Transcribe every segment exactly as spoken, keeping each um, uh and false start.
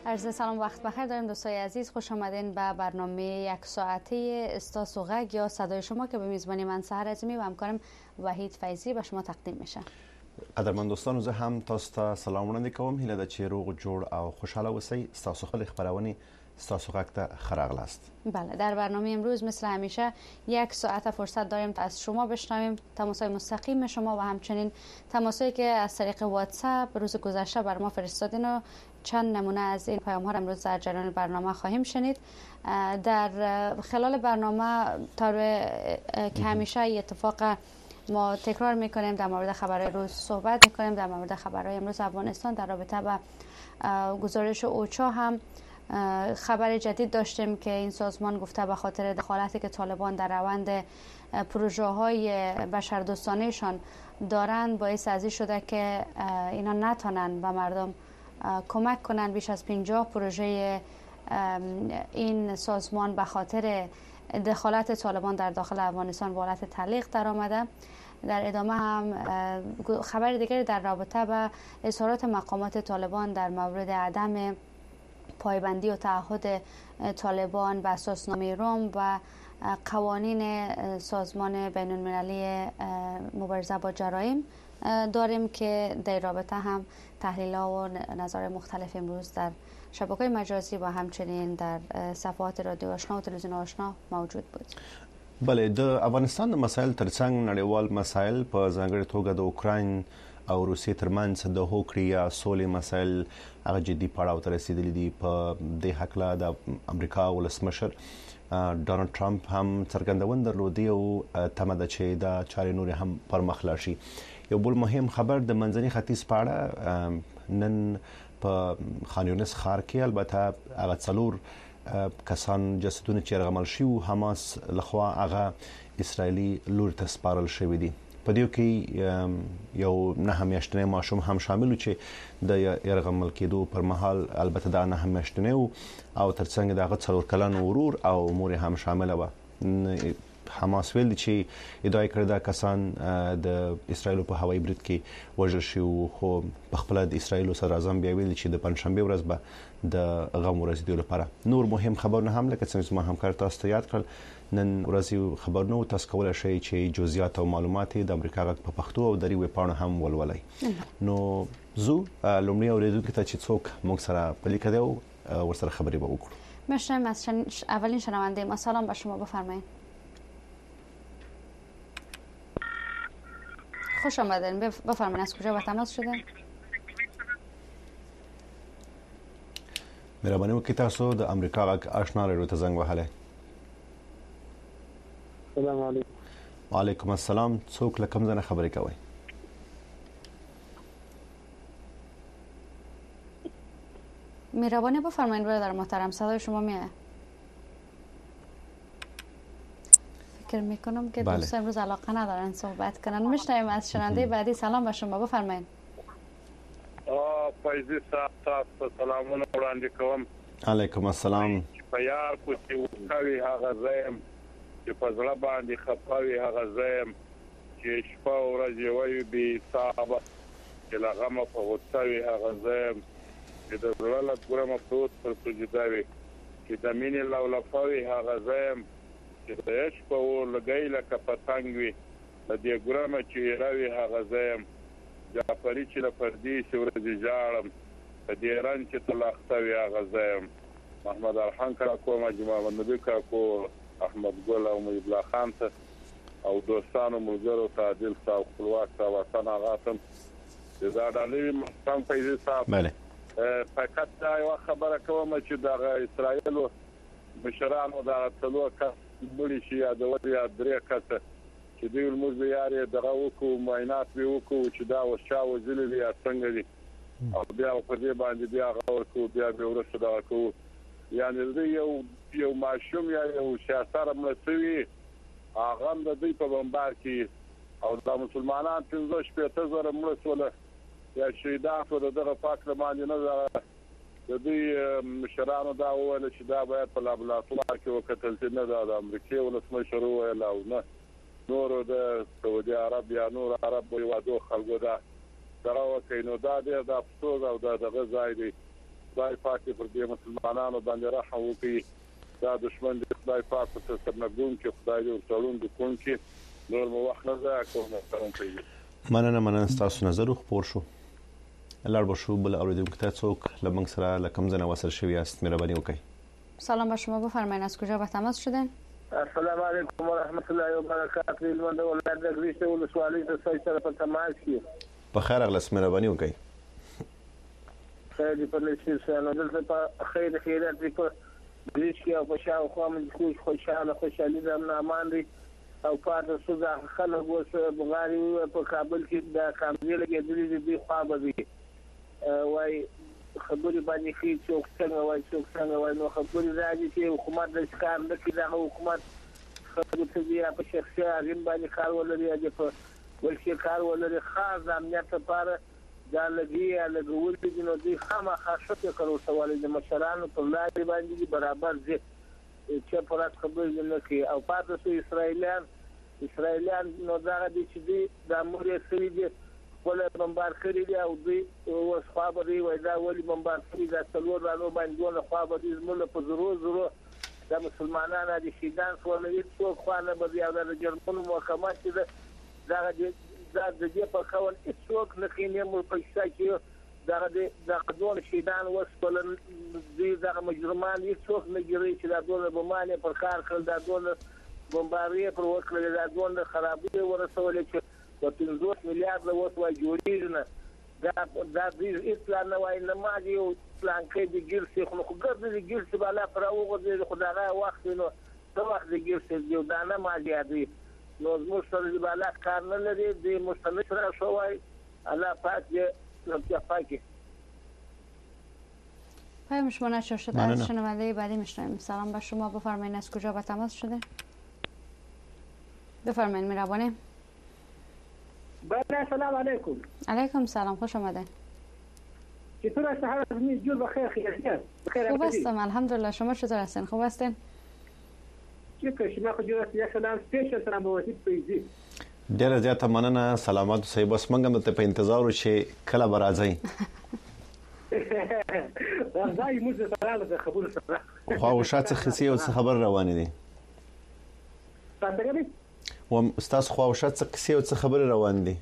عرض سلام وقت بخیر داریم دوستای عزیز، خوش آمدین به برنامه یک ساعته استاس و غگ یا صدای شما که به میزبانی من سحر عظیمی و همکارم وحید فیضی به شما تقدیم میشه. قدرمن دوستانو، زه هم تاسو ته سلام وړاندې کوم. هیله ده چې روغ جوړ او خوشحاله اوسئ. ستاسو خپل خبرونه ستاسو غږ ته ښه راغلاست. بله، در برنامه امروز مثل همیشه یک ساعت فرصت داریم تا از شما بشنویم، تماس‌های مستقیم شما و همچنین تماسایی که از طریق واتساپ روز گذشته بر ما فرستادین و چند نمونه از این پیام ها را امروز در جریان برنامه خواهیم شنید. در خلال برنامه طور که همیشه اتفاق ما تکرار میکنیم در مورد خبرهای روز صحبت میکنیم. در مورد خبرهای امروز افغانستان در رابطه با گزارش اوچا هم خبر جدید داشتیم که این سازمان گفته به خاطر دخالتی که طالبان در روند پروژه های بشردوستانهشان دارند باعث ازی شده که اینا نتونن به مردم کمک کنند. بیش از پنجاه پروژه این سازمان به خاطر دخالت طالبان در داخل افغانستان به حالت تعلیق در آمده. در ادامه هم خبر دیگری در رابطه با اظهارات مقامات طالبان در مورد عدم پایبندی و تعهد طالبان به اساسنامه روم و قوانین سازمان بین المللی مبارزه با جرایم داریم که در رابطه هم تحلیل ها و نظر مختلف امروز در شبکه‌های مجازی و همچنین در صفحات رادیو آشنا و تلویزیون آشنا موجود بود. بله، د افغانستان د مسایل ترڅنګ نړیوال مسایل په ځانګړې توګه د اوکراین او روسیې ترمنځ د هوکړې یا سولې مسایل هغه جدي پړاو ته رسیدلي دي. په دې هکله د امریکا ولسمشر ډونالډ ټرمپ هم څرګندونه درلودې او تمه ده چې دا چارې نورې هم پر مخ لاړ شي. یو بل مهم خبر د منځني ختیځ په اړه نن په خان یونس ښار کې البته هغه څلور کسان جسدونه چې رغمل شوي حماس لخوا هغه اسرائیلي لور ته سپارل شوي دي. په دې کې یو نه میاشتنی ماشوم هم شامل و چې د یرغمل کېدو پر مهال البته دا نه میاشتنی او ترڅنګ دغه څلور کلن ورور او مور هم شامل و. حماس ویل چې ادعای کړی دا کسان د اسرائیل په هوایي برید کې وژل شوي، خو په خپل د اسرائیل صدر اعظم بیا ویل چې د پنځشنبه ورځ به د غم ورځ لپاره نور مهم خبرونه هم لکه څنګه ما همکار تاسو ته یاد کړل نن ورځي خبرونه تاسو کولای شئ چې جزئیات او معلومات د امریکا غږ په پښتو او دری ویب پاڼه هم ولولئ. نو زو لومړی اوریدونکو ته چې څوک موږ سره پلیکه دی او ورسره خبرې به وکړو. مشنم از شن... اولین شنونده ما سلام به شما، بفرمایید. خوش آمدین، بفرمایید از کجا به تماس شدین؟ مهرباني وکړئ تاسو د امریکا غږ آشنا رادیو ته زنګ وهلی. السلام علیکم. وعلیکم السلام. څوک له کوم ځای نه خبرې کوئ؟ مهربانی بفرمایید برادر محترم، صدای شما میاد. فکر میکنم که بله. دوست امروز علاقه ندارن صحبت کنن. میشنویم از شنونده بعدی. سلام به شما، بفرمایید. فیضی صاحب تاسو سلامونه وړاندې کوم. علیکم السلام. په یار کو چې وکوي هغه زم چې په ځړه باندې خپوي هغه زم چې شپه ورځ وي به صاحب چې لغمه په وڅوي هغه زم چې د ځړه له ګرمه پروت پر سجداوي چې د مینې لولفوي هغه زم چې د عشق په لګي لکه پتنګ وي د دې ګرمه چې راوي هغه زم جعفری چې له پردي ورځي جاړم په دې رنګ چې تلاختوي هغه زم محمد ارحان کرا کوم جمعه نبی کا کو احمد ګل او مجید الله خان ته او دوستانو ملګرو ته عادل صاحب خپلواک صاحب وطن غاتم دا ډالې محترم فیضی صاحب. بله فقط دا یو خبره کوم چې د اسرائیل مشرانو دا ټولو کس بلی شي د وریا درې کس چې دوی موږ یاري دغه وکړو معاینات به وکړو چې دا وشا وزلې یا څنګه دي او بیا په دې باندې بیا غوړ کو بیا به ورسره دا کو یعنی یو یو ماشوم یا یو سیاست مرسوي هغه د دې په بمبار کې او د مسلمانانو پنځه شپږ زره مرسوله یا شهیدان په دغه پاک باندې نه د دې مشرانو دا وویل چې دا باید په لابراتوار کې وکتل شي، نه د امریکای ولسمشر وویل او نه نور د سعودي عرب یا نور عرب ویوادو خلکو دا دراو کینو دا د افسوس او د دغه ځای دی خدای پاک پر دې مسلمانانو باندې رحم وکړي دا دشمن د خدای پاک په سرنګون کې خدای دې ورسولون د کون کې نور مو وخت نه ځه کوم محترم پیږي مننه مننه تاسو نظر خپور شو لړ بشو بل اوریدونکو ته څوک لمنګ سره لکم زنه وصل شوی است مهرباني وکړئ سلام به شما بفرمایید از کجا به تماس شدین السلام علیکم و رحمت الله و برکاته لوند ولادت گریشته ولسوالی د سوي سره په تماس کې په خیر اغلس مهرباني وکړئ خیر په لسی سره دلته په خیر خیرات په گریش کې او په شاو خو من خوش خوشاله خوشالي د امان دي او پاتې سودا خلک وس بغاری په کابل کې د کامل کې د دې خوا به وای خبري باندې کې څوک څنګه وای څوک څنګه وای نو خبري راځي چې حکومت د ښکار نه کړي د حکومت خبري ته بیا په شخصي اړین باندې کار ولري چې په ولشي کار ولري خاص امنیت لپاره دا لګي لګول دي نو دي خامخا شته کړو سوال د مشرانو په لاري باندې برابر دي چې پرات خبري نه کوي او پاتې سو اسرایلیان اسرایلیان نو دا دي چې د امور سری دي ولا بمبار کړی دی او دوی اوس خبري وای دا ولی بمبار کړی دا څلور رانو باندې ونه خبري زموږ په ضرور ضرور د مسلمانانو د شیدان څول هیڅ خوانه به یا د جرمونو محکمه چې دا د دې په کول هیڅوک نه کینې مو په شاکیو دا د قانون شیدان وسولن دي دا مجرمان هیڅوک نه ګری چې دا ډول بمانه پر کار کړل دا ډول بمباري پر وکړل دا ډول خرابې ورسول چې په پنځوس میلیارډ له وسو جوړیږي نه دا دا دې اسلام نه وای نه ماږي او پلان کې د ګرسي خو خو ګرځي د ګرسي بالا پر اوغه د خدای وخت نو څو وخت د ګرسي یو دانه ماږي دی نو زموږ سره د بالا کار نه لري د مستند سره شوای الله پاک دې نو پاکي پیام شما نشر شد از شنونده بعدی میشنویم سلام به شما بفرمایید از کجا به تماس شده بفرمایید مهربانی بله سلام علیکم علیکم سلام خوش آمده چطور است حال زمین جور بخیر خیریت بخیر خوب هستم الحمدلله شما چطور هستین خوب هستین چطور شما خو جوړ یا سلام سپیشل سلام بواسط پیږي ډیره زیاته مننه سلامات اوسئ بس موږ هم ته په انتظار و چې کله به راځئ راځي موږ سره د خبرو سره خو او شاته خسي او خبر روانه دي تاسو و استاد خو او شاته خسي او خبر روان دي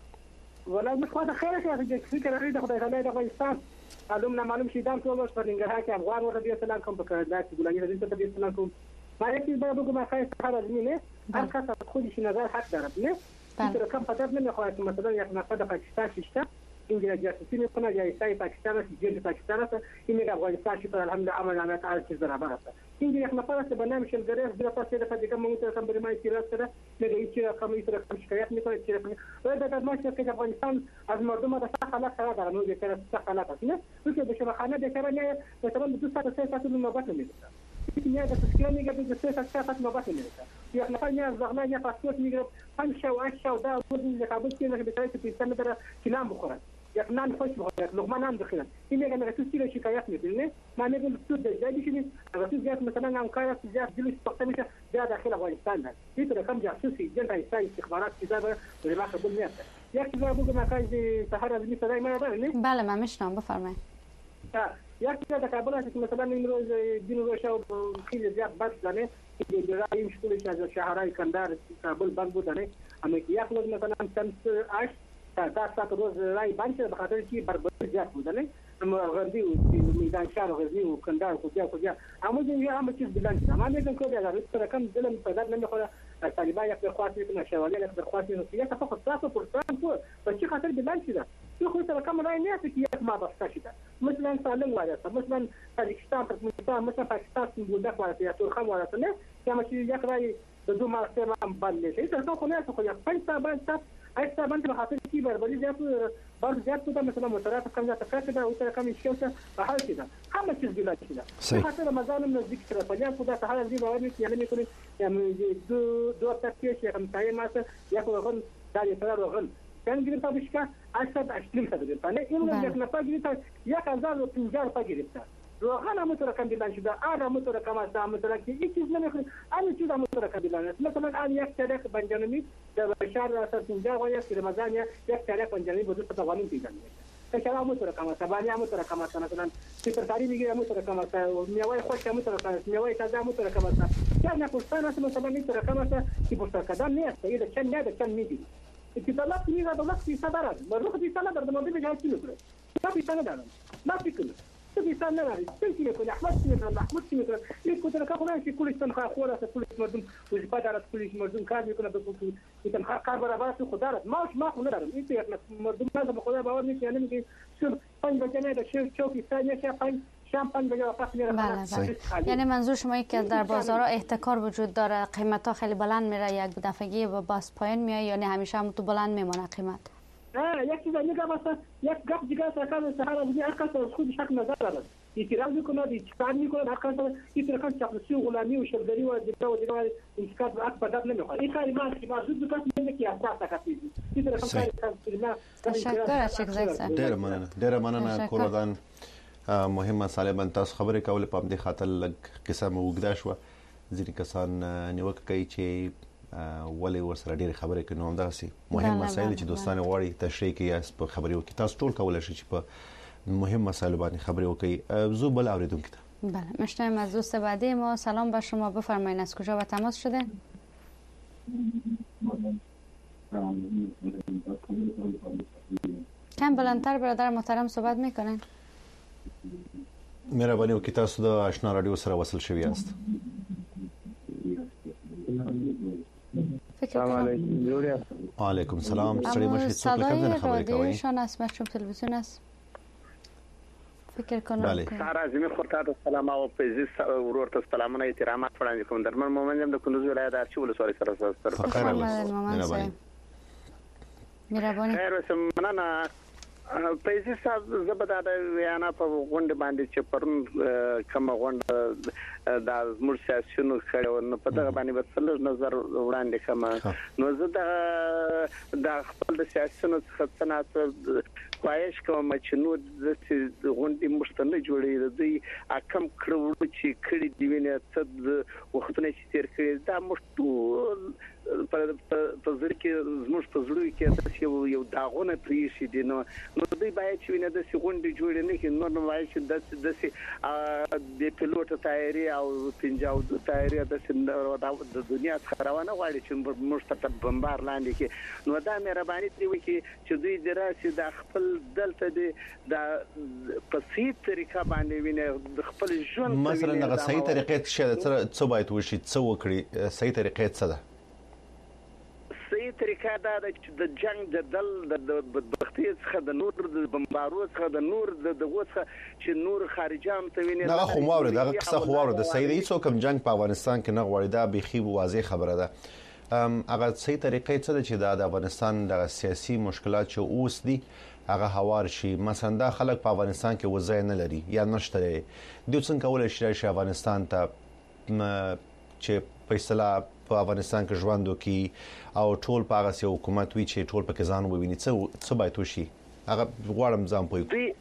ولا مش واضح خير يا اخي فكره اريد اخذ خلينا افغانستان علمنا معلوم شي دام ټول اوس په ننګرهار کې افغان ورته بیا سلام کوم په کړه چې ګولاني دې ته بیا سلام کوم ما یې به بګو ما خاص خبر زمینه هر کس خودی شي نظر حق داره نه تر کوم خطر نه خواهد مثلا یک نفر در پاکستان شیشته اینجا جاسوسی میکنه یا ایستای پاکستان است جنگ پاکستان است این میگه افغانستان شی پر الحمد عمل نامه عارف چیز برابر است اینجا یک نفر است به نام شلگرف در پاس در پاکستان مونږ ته برمای سیراس سره میگه هیچ رقم هیچ رقم شکایت میکنه چې رقم و بعد ما چې افغانستان از مردم در څه حالت سره داره نو چې څه حالت است نه چې به شما خانه به سره نه مثلا دو ساعت سه ساعت نوبت میگیره نه د تسکیل میگه د سه ساعت ساعت نوبت میگیره یک نفر نه زغلا نه پاسپورت میگیره پنج شو هشت شو دا ورن کابل کې نه به تاسو په سم در کلام بخوره یک نان خوش بخوره یک لقمه نان بخورن این میگه نه تو سیره شکایت میکنه ما میگم تو د جدی شنی اگر تو زیاد مثلا هم کار زیاد جلوس پخته میشه زیاد داخل افغانستان ده این رقم جاسوسی جنت ایستای استخبارات چیزا به ما قبول میاد یک چیزا بگم کاج سحر از می صدای ما بله بله من میشنم بفرمایید یک چیزا در کابل است که مثلا امروز دین روز و خیلی زیاد بس داره که رای مشکلش از شهرهای کندهار کابل بند بودنه اما یک روز مثلا چند اش تا سات روز رای بند شد به خاطر که بربری زیاد بودنه اما غربی و میدان شهر و غربی و کندهار کجا کجا اما دیگه همه چیز بلند اما میگن که اگر رقم دلم پیدا نمیخوره طالبان یک درخواست میکنه شوالی یک درخواست میکنه یا فقط ساعت پرسان کو به چه خاطر بلند شده تو خود رقم رای نیست که یک ما بسته شده مثلا سالنگ وارد مثلا تاجیکستان ترکمنستان مثلا پاکستان بودک وارد یا ترکم وارد نه یا مثلا یک رای دو ماه سه ماه بند میشه این رقم خونه است خو یک پنج تا بند تا ایستا بند به خاطر کی بربری زیاد بار زیاد بوده مثلا موتورات کم زیاد تکرار شده او رقم شیوسه به حال شده همه چیز بلند شده به خاطر رمضان نزدیک شده فجاه خدا تا حال دی باور میکنه یعنی میکنه یعنی دو دو تا پیش یک همسایه ماست یک وغن در یک طرف وغن کن گرفته بشکه اشتاد اشتیم شده گرفته نه این یک نفر گرفته یک هزار و پنجاه روپیه گرفته روغن هم تو رقم بلند شده آر هم تو رقم است هم تو رقم هیچ چیز نمیخوره همه چیز هم تو رقم بلند است مثلا آن یک تریک بنجانمی در شهر راست پنجاه و یک رمضان یک تریک بنجانمی بدو تا قانون پیدا میشه کچرا مو سره کمه سبانیا مو سره کمه مثلا چې ترکاری میگیره مو سره کمه میوه خوش مو سره کمه میوه تازه مو سره کمه یا نه پوستان است مثلا مو سره کمه که پوستان کدام نه است یه چند نه چند میدی اتصالات میگه دولت پیسه داره مرخ پیسه نداره در مورد بجای چی میکنه ما پیسه ندارم ما فکر تو پیسه نداری چی میکنه احمد چی میکنه احمد چی میکنه یک کوتاه که خودش کلیش تنخواه خوره است کلیش مردم وظیفه داره کلیش مردم کار میکنه به این تنخواه کار برابر است خدا داره ما ما خو ندارم این یک مردم ما به خدا باور نیست یعنی میگه شو پنج بجنه ده شو چوکی ثانیه شه پنج شامپان بجا پاس میره بله بله. یعنی منظور شما این که در بازارها احتکار وجود داره قیمت ها خیلی بلند میره یک دفعگی و باز پایین میاد یعنی همیشه هم تو بلند میمونه قیمت نه یک چیز دیگه مثلا یک گپ دیگه سرکار سهار دیگه هر کس خود شک نظر داره اعتراض میکنه اعتراض میکنه هر کس اعتراض چاپلوسی و غلامی و شلدری و دیگه و دیگه انتقاد به بدل نمیخواد این کاری ما که ما زود دکات میگه که اساس تکفیزی اعتراض کاری تشکر شکر ډیر مننه ډیر مننه کوردان مهمه مساله باندې تاسو خبرې کولې په دې خاطر لږ قصه مو وګدا شو ځینې کسان نیوکه کوي چې ولې ورسره ډېر خبرې کوي نو همدا سي مهم مسایل چې دوستانه غواړي تشریح کوي په خبرې وکړي تاسو ټول کولای شئ چې په مهم مسائل باندې خبرې وکړي زو بل اوریدونکو ته بله میشنویم از دوست بعدی ما سلام به شما بفرمایید از کجا به تماس شده کم بلندتر برادر محترم صحبت میکنین مهرباني وکړئ تاسو د آشنا رادیو سره وصل شوی یاست سلام علیکم جوړیا وعلیکم السلام سړی مشه څوک لکه خبرې کوي شان اسمه چون تلویزیون است فکر کنم بله سارا زمي خورته السلام او پېزیس ورورته سلامونه احترامات وړاندې کوم درمن مومنم د کندوز ولایت ارچي ولسوالۍ سره سره مهرباني مهرباني خیر وسم مننه پېزیس زبدا د ویانا په غونډه باندې چې پرون کوم غونډه د زموږ سیاسيونو خړو نو په دغه باندې به څلور نظر وړاندې کوم نو زه د د خپل سیاسيونو څخه څنګه خواهش کوم چې نو د غونډې مشتنه جوړې دوی اکم کړو چې کړي دی ویني څه وختونه چې تیر کړي دا مشتو په ځل کې زموږ په زړه کې یو یو داغونه پریشي دي نو نو دوی باید چې ویني د غونډې جوړې نه کې نو نو وايي چې د د پیلوټ تایری او پنځاو د تایری د دنیا څخه روانه غواړي چې موږ ته بمبار لاندې کې نو دا مهرباني دی وکي چې دوی دراسي د خپل دلته د په صحیح طریقه باندې ویني د خپل ژوند مثلا د صحیح طریقې څه باید وشي څه وکړي صحیح طریقې څه ده صحیح طریقه دا چې د جنگ د دل د بدبختی څخه د نور د بمبارو څخه د نور د دغه څخه چې نور خارجان ته ویني دا خو ماوره دا قصه خو ماوره د صحیح هیڅ کوم جنگ په افغانستان کې نه غوړي دا بيخي واضح خبره ده ام هغه صحیح طریقې څه ده چې د افغانستان د سیاسي مشکلات چې اوس دي هغه هوار شي مثلا دا خلک په افغانستان کې وځای نه لري یا نشته دي څنګه کولای شي چې افغانستان ته چې په اصطلاح په افغانستان کې ژوند وکړي او ټول په هغه سي حکومت وی چې ټول په ځان وویني څه څه باید وشي هغه غواړم ځم پوي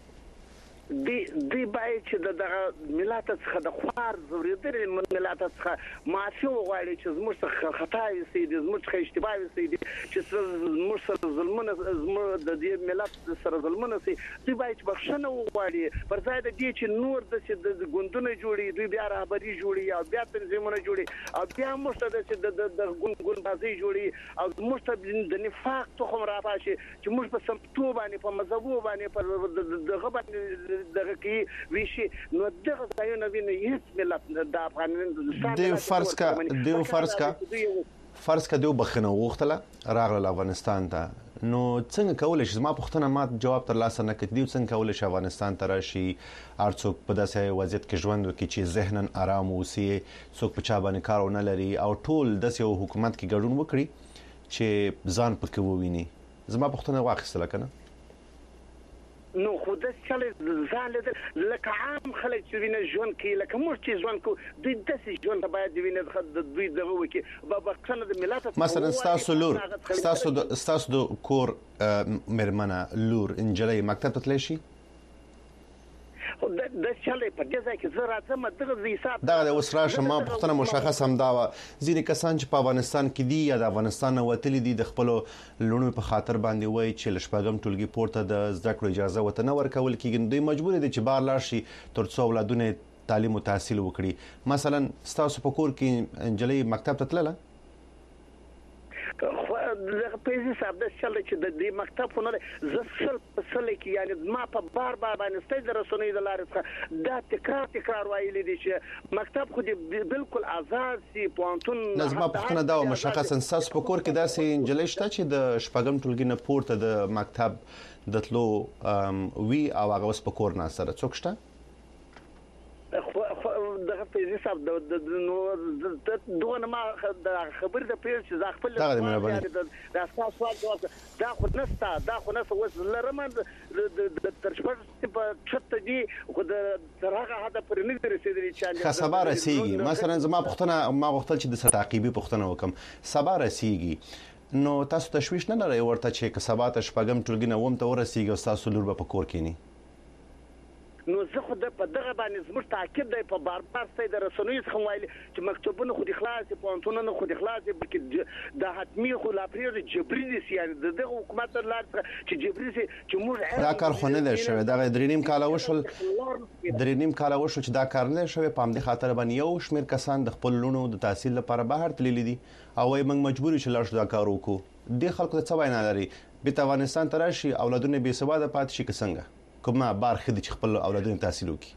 دی دی باید چې د ملت څخه د خوار زوریدل ملت څخه معافي وغواړي چې زموږ څخه خطا وي سي د زموږ څخه اشتباه وي سي چې زموږ سره ظلمونه زموږ د دې ملت سره ظلمونه سي دی باید بخښنه وغواړي پر ځای د دې چې نور د ګوندونه جوړي دوی بیا رهبري جوړي او بیا تنظیمونه جوړي او بیا موږ ته د د ګوند ګوند بازي جوړي او موږ ته د نفاق تخم راپاشي چې موږ په سمتو باندې په مذهبو باندې په دغه باندې دغه کې ویشي نو دغه ځایونه ویني هیڅ ملت د افغانستان د فرض کا د فرض کا فرض کا د بخنه وغختله راغله افغانستان ته نو څنګه کولای شي ما پښتنه ما جواب تر لاسه نه کړی څنګه کولای شي افغانستان ته راشي ارڅوک په داسې وضعیت کې ژوند وکړي چې ذهنن آرام اوسي څوک په چا باندې کارونه لري او ټول د یو حکومت کې ګډون وکړي چې ځان پکې وویني زما پښتنه واخیستله کنه نو خو د چلې ځان له لکه عام خلک چې ویني ژوند کې لکه موږ چې ژوند کو دوی د سې ژوند باید ویني د دوی دغه وکي په بخښنه د ملت مثلا تاسو لور تاسو تاسو د کور مرمنه لور انجلۍ مکتب ته تللی شي د چلې په دې ځای کې زه راځم دغه حساب دا د اوس راشه ما پښتنه مشخص هم دا ځینې کسان چې په افغانستان کې دي یا د افغانستان وتلي دي د خپل لونو په خاطر باندې وایي چې لشپږم ټولګي پورته د زده کړو اجازه وته نه ورکول کېږي، دوی مجبور دي چې بار لاړ شي ترڅو اولادونه تعلیم او تحصیل وکړي. مثلا ستاسو په کور کې انجلۍ مکتب ته تلله؟ خو دغه پیسې صاحب د چلې چې د دې مکتب نه زه سل په سل کې یعنی ما په بار بار باندې ستې د رسنۍ د لارې څخه دا تکرار تکرار وایلی دي چې مکتب خو دې بالکل آزاد سي پونتون لازم په دا مشخصا اساس په کور کې داسې انجلۍ شته چې د شپږم ټولګي نه پورته د مکتب د تلو وی او هغه اوس په کور نه سره څوک شته؟ خو دغه پیسې صاحب د نو دغه ما خبر د پیل چې ځ خپل دا تاسو سوال دا خو نستا دا خو نس وس لرم د ترشپټ په چت دي خو د هغه هدا پر نه رسیدلی چې خبره رسیږي. مثلا زما پښتنه ما غوښتل چې د ستعقیبي پښتنه وکم سبا رسیږي، نو تاسو تشویش نه لرئ ورته چې که سبا ته شپږم ټولګي نه ووم ته ورسیږي او تاسو لور په کور کې نه نو زه خو د په دغه باندې زموږ تاکید دی په بار بار ستې د رسنوي څخه وایي چې مکتوبونه خو د خلاص پونتونه نه خو د خلاص بلکې د حتمی خو لا پریو د جبري دي یعنی دغه حکومت لار چې جبري سي چې موږ دا کار خو نه دی شوی، دا درینیم کال وشول درینیم کال وشول چې دا کار نه شوی په همدې خاطر باندې یو شمیر کسان د خپل لونو د تحصیل لپاره بهر تللی دي او وايي موږ مجبور یو چې لاړ شو دا کار وکړو. د خلکو څه وای نه لري به افغانستان تراشي اولادونه به سواده پات شي څنګه کومه بار خدي چې خپل اولادونه تحصیل وکړي.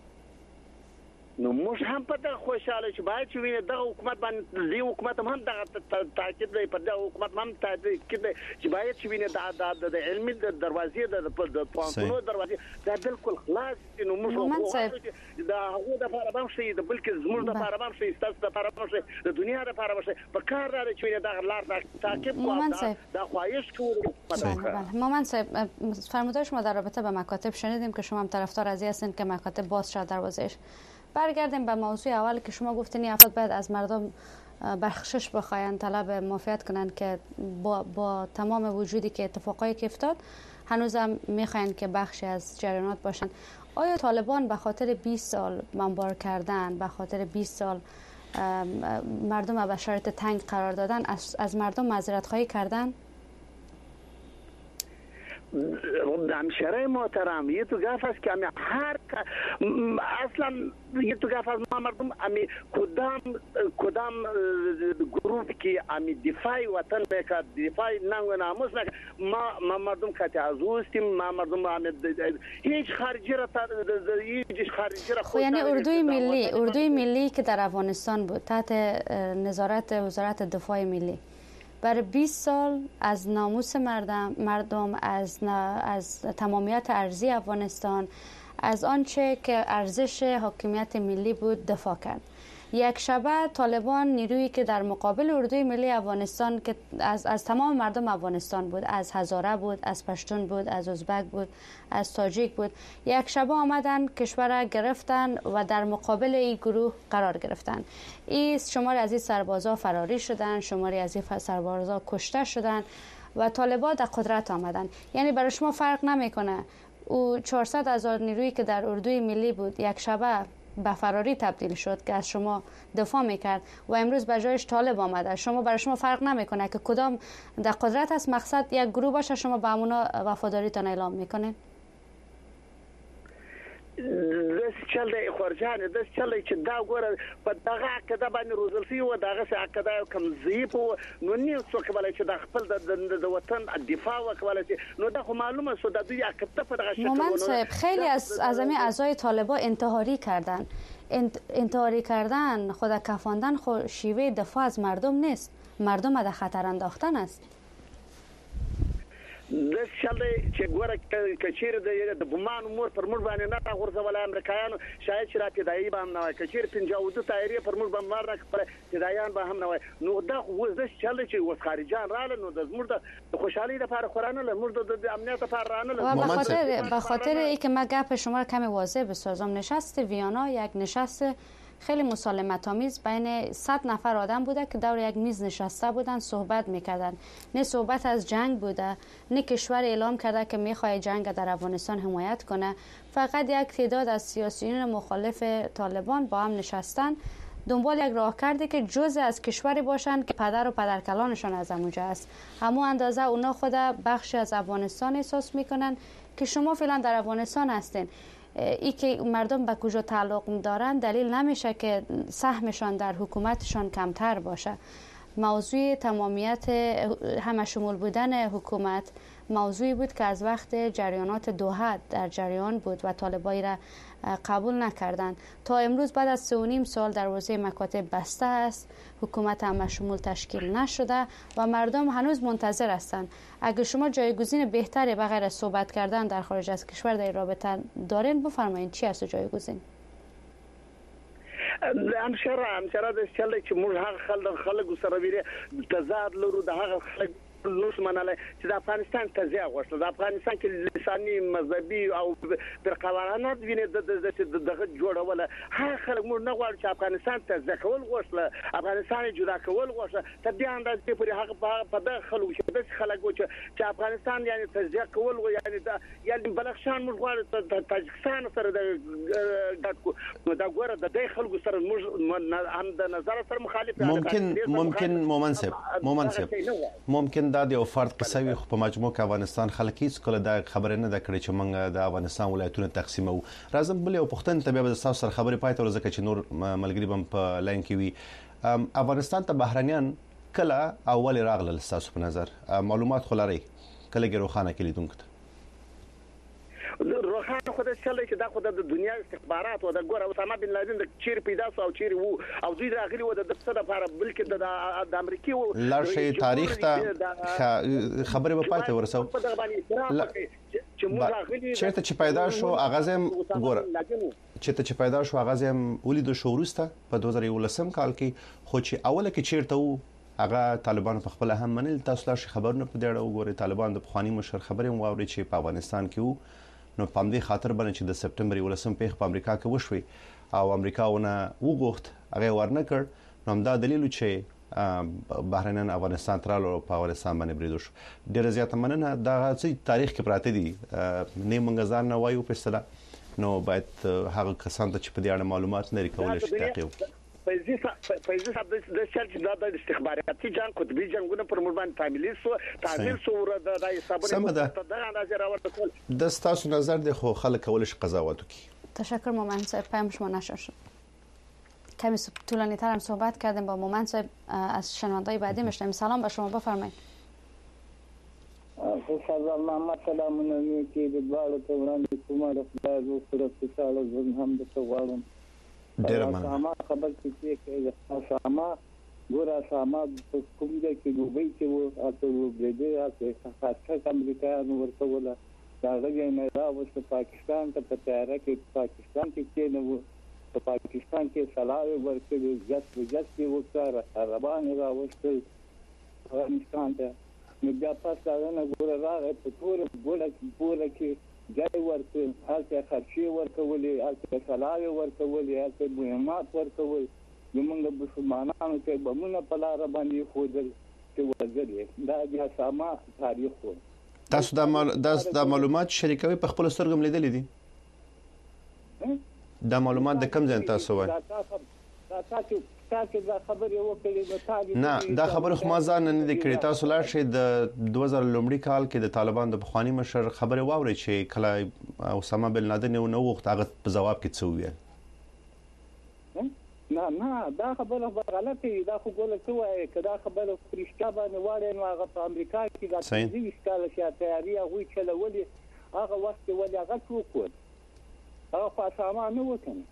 نو موږ هم په دغه خوشاله چې باید چې ویني دغه حکومت باندې دی حکومت هم دغه تاکید دی په دغه حکومت هم تاکید دی چې باید چې ویني د علمي دروازې د پوانتونو دروازې دا بالکل خلاص نو موږ دا هغه د لپاره هم شي د بلکې زموږ د لپاره هم شي تاسو د لپاره هم شي د دنیا د لپاره هم شي په کار راځي چې ویني دغه لار تاکید کوو دا خواهش کوو. مامان صاحب فرمودن شما در رابطه با مکاتب شنیدیم که شما هم طرفدار از این هستین که مکاتب باز شد دروازه‌اش. برگردیم به موضوع اول که شما گفتین افراد باید از مردم بخشش بخواین، طلب معافیت کنن که با, با تمام وجودی که اتفاقایی که افتاد هنوزم میخواین که بخشی از جریانات باشن. آیا طالبان به خاطر بیست سال منبار کردن، به خاطر بیست سال مردم به شرایط تنگ قرار دادن از, از مردم معذرت خواهی کردن؟ همشهرای محترم یه تو گفت است که امی هر اصلا یه تو گفت است ما مردم امی کدام کدام گروهی که امی دفاعی وطن میکرد دفاعی ننگ و ناموس میکرد ما ما مردم کتی ازوستیم ما مردم امی هیچ خارجی را هیچ خارجی را خود یعنی اردوی ملی اردوی ملی که در افغانستان بود تحت نظارت وزارت دفاع ملی برای بیست سال از ناموس مردم مردم از از تمامیت ارضی افغانستان از آنچه که ارزش حاکمیت ملی بود دفاع کرد. یک شبه طالبان نیرویی که در مقابل اردوی ملی افغانستان که از از تمام مردم افغانستان بود، از هزاره بود، از پشتون بود، از ازبک بود، از تاجیک بود، یک شبه آمدن کشور را گرفتن و در مقابل این گروه قرار گرفتن. این شماری از این سربازا فراری شدن، شماری از این سربازا کشته شدن و طالبان در قدرت آمدن. یعنی برای شما فرق نمیکنه او چهارصد هزار نیرویی که در اردوی ملی بود یک شبه به فراری تبدیل شد که از شما دفاع میکرد و امروز به جایش طالب آمده. شما برای شما فرق نمیکنه که کدام در قدرت است، مقصد یک گروه باشه شما به همونا وفاداریتان اعلام میکنین. داس چلې خورجان داس چلې چې دا ګوره په دغه عقیده باندې روزل شي و دغه عقیده کوم ضعیف نو نه څوک بلای چې د خپل د وطن دفاع وکولای شي نو دا خو معلومه شو د دوی عقیده په دغه شکل مومن صاحب خیلی از از همه اعضای طالبان انتحاری کردن. انتحاری کردن خود کفاندن خود شیوه دفاع از مردم نیست، مردم در خطر انداختن است. د شلې چې ګوره کچیر د بمان امور پر موږ باندې نه غورځول امریکایانو شاید چې راپیدایي به هم نه وای کچیر پنځه تایری پر موږ باندې مار نه پیدایان به هم نه وای نو دا خو د شلې چې وس خارجان رااله نو د موږ د خوشحالي لپاره قرانه له موږ د امنیت لپاره رانه و به خاطر به خاطر اینکه ما گپ شما رو کمی واضح بسازم، نشست ویانا یک نشست خیلی مسالمت آمیز بین صد نفر آدم بوده که دور یک میز نشسته بودن صحبت میکردن. نه صحبت از جنگ بوده، نه کشور اعلام کرده که میخواد جنگ در افغانستان حمایت کنه. فقط یک تعداد از سیاسیون مخالف طالبان با هم نشستن دنبال یک راه کرده که جزء از کشوری باشند که پدر و پدرکلانشان از اونجا است. همون اندازه اونا خود بخشی از افغانستان احساس میکنن که شما فعلا در افغانستان هستین. ای که مردم به کجا تعلق دارن دلیل نمیشه که سهمشان در حکومتشان کمتر باشه. موضوع تمامیت همه شمول بودن حکومت موضوعی بود که از وقت جریانات دوحه در جریان بود و طالبایی را قبول نکردند. تا امروز بعد از سه و نیم سال دروازه مکاتب بسته است، حکومت همه شمول تشکیل نشده و مردم هنوز منتظر هستند. اگر شما جایگزین بهتری بغیر از صحبت کردن در خارج از کشور در رابطه دارین بفرمایید چی است جایگزین؟ همشره همشره د چله چې موږ هغه خلک خلک سره ویری تضاد لرو د هغه خلک لوس مناله چې د افغانستان تزیه غوښتل د افغانستان کې لساني مذهبي او فرقوانات ویني د دغه جوړول هغه خلک موږ نه غواړو چې افغانستان تزیه کول غوښتل افغانستان جدا کول غوښتل ته بیا اندازې پورې هغه په دغه خلک چې د خلک چې افغانستان یعنی تزیه کول یعنی د یعنی بلخشان موږ غواړو تاجکستان سره د د ګوره د دې خلکو سره موږ هم د نظر سره مخالف ممکن ممکن مومن صاحب مومن صاحب ممکن دا د یو فرد قصه وي خو په مجموع کې افغانستان خلک هیڅ کله دا خبره نه ده کړې چې موږ د افغانستان ولایتونه تقسیمو. راځم بل یو پوښتنه ته بیا به تاسو سره خبرې پای ته ورځکه چې نور ملګری بم په لاین کې وي. افغانستان ته بهرنیان کله اول راغلل تاسو په نظر معلومات خلاري کله ګرو خانه کې لیدونکو روحان خو د چلې چې دا خو د دنیا استخبارات او د ګور اسامه بن لادن د چیر پیدا سو او چیر وو او دوی راغلي و د څه د لپاره بلکې د امریکای وو لار شي تاریخ ته خبره په پاتې ورسو چیرته چې پیدا شو اغازم ګور چیرته چې پیدا شو اغازم ولید شو ورسته په دوه زره یولسم کال کې خو چې اوله کې چیرته وو هغه طالبان په خپل هم منل. تاسو لا شي خبرونه په دې اړه وګورئ. طالبان د پخوانی مشر خبرې واوري چې په افغانستان کې وو نو پام دې خاطر باندې چې د سپټمبر یولسم پیښ په امریکا کې وشوي او امریکاونه وغوښت هغه ورنه کړ نو دا دلیل چې بهرنیان افغانستان ترالو په افغانستان باندې بریدو شو. ډیر زیات مننه. دا چې تاریخ کې پراته دي نه مونږ ځان نه وایو په اصطلاح نو باید هغه کسان ته چې په دې اړه معلومات لري کولای شي تحقیق فیضی فیضی صاحب د چل چې دا د استخباراتي جنگ قطبي جنگونه پر موږ باندې تعمیل سو تعمیل سو د حسابونو د اندازې راوړل کول د تاسو نظر دی خو خلک کولای شي قضاوت وکړي. تشکر مومن صاحب پیام شما نشد. کمی طولانی تر هم صحبت کردیم با مومن صاحب. از شنوندای بعدی میشنیم. سلام به شما بفرمایید. سلام سلامونه کې د باړو ته وړاندې کومه د خدای زو سره ستاله زم هم د تغوالم ډیر مننه. ساما خبر چې کې ساما ګورا ساما کوم دې کې دوبۍ کې وو اته وو دې اته خاصه امریکایانو ورته ولا دا غږی نه راوست پاکستان ته په تیاره کې پاکستان کې کې نه وو په پاکستان کې سلاوي ورته جت جت کې وکړه عربان راوست افغانستان ته نو بیا پس دا نه ګوره راغی په ټول ګوره ګوره کې جای ورته هلته خرچي ورکولې هلته سلاوي ورکولې هلته مهمات ورکول زمونږ مسلمانانو ته بمونه په لار باندې خودل چې ورځي دا بیا ساما تاریخ و. تاسو دا د معلومات شریکوي په خپل سترګم لیدلې دي؟ دا معلومات د کم ځای تاسو وایي؟ نه دا خبره خو ما ځان نه دی کړی. تاسو لاړ شئ د دوه زره لومړي کال کې د طالبان د پخوانی مشر خبره واورئ چې کله اسامه بن لادن نو وخت هغه په جواب کې څه ویل. نه نه دا خبره غلطه دا خو ګوله څه وایي کدا خبره فرشته باندې واړې نو هغه په امریکا کې د دې ښکاله چې تیاری هغه چلولې هغه وخت ولې هغه څوک هغه اسامه نه وکنه.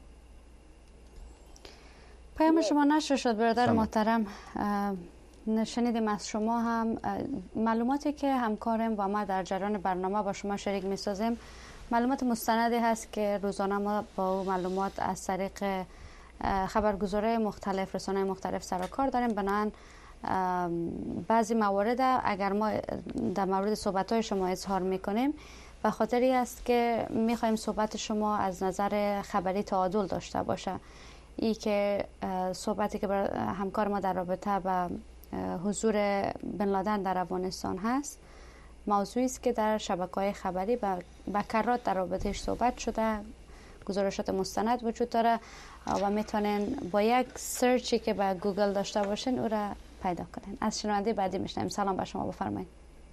پیام شما نشر شد برادر محترم. شنیدیم از شما هم معلوماتی که همکارم و ما در جریان برنامه با شما شریک می‌سازیم معلومات مستندی هست که روزانه ما با معلومات از طریق خبرگزاری مختلف رسانه‌های مختلف سر و کار داریم. بنابراین بعضی موارد اگر ما در مورد صحبت‌های شما اظهار می‌کنیم به خاطری است که می‌خوایم صحبت شما از نظر خبری تعادل داشته باشه. ای که صحبتی که همکار ما در رابطه با حضور بن لادن در افغانستان هست موضوعی است که در شبکه‌های خبری با کرات در رابطه‌اش صحبت شده، گزارشات مستند وجود داره و میتونن با یک سرچی که با گوگل داشته باشین او را پیدا کنین. از شنونده بعدی میشنیم. سلام به شما، بفرمایید.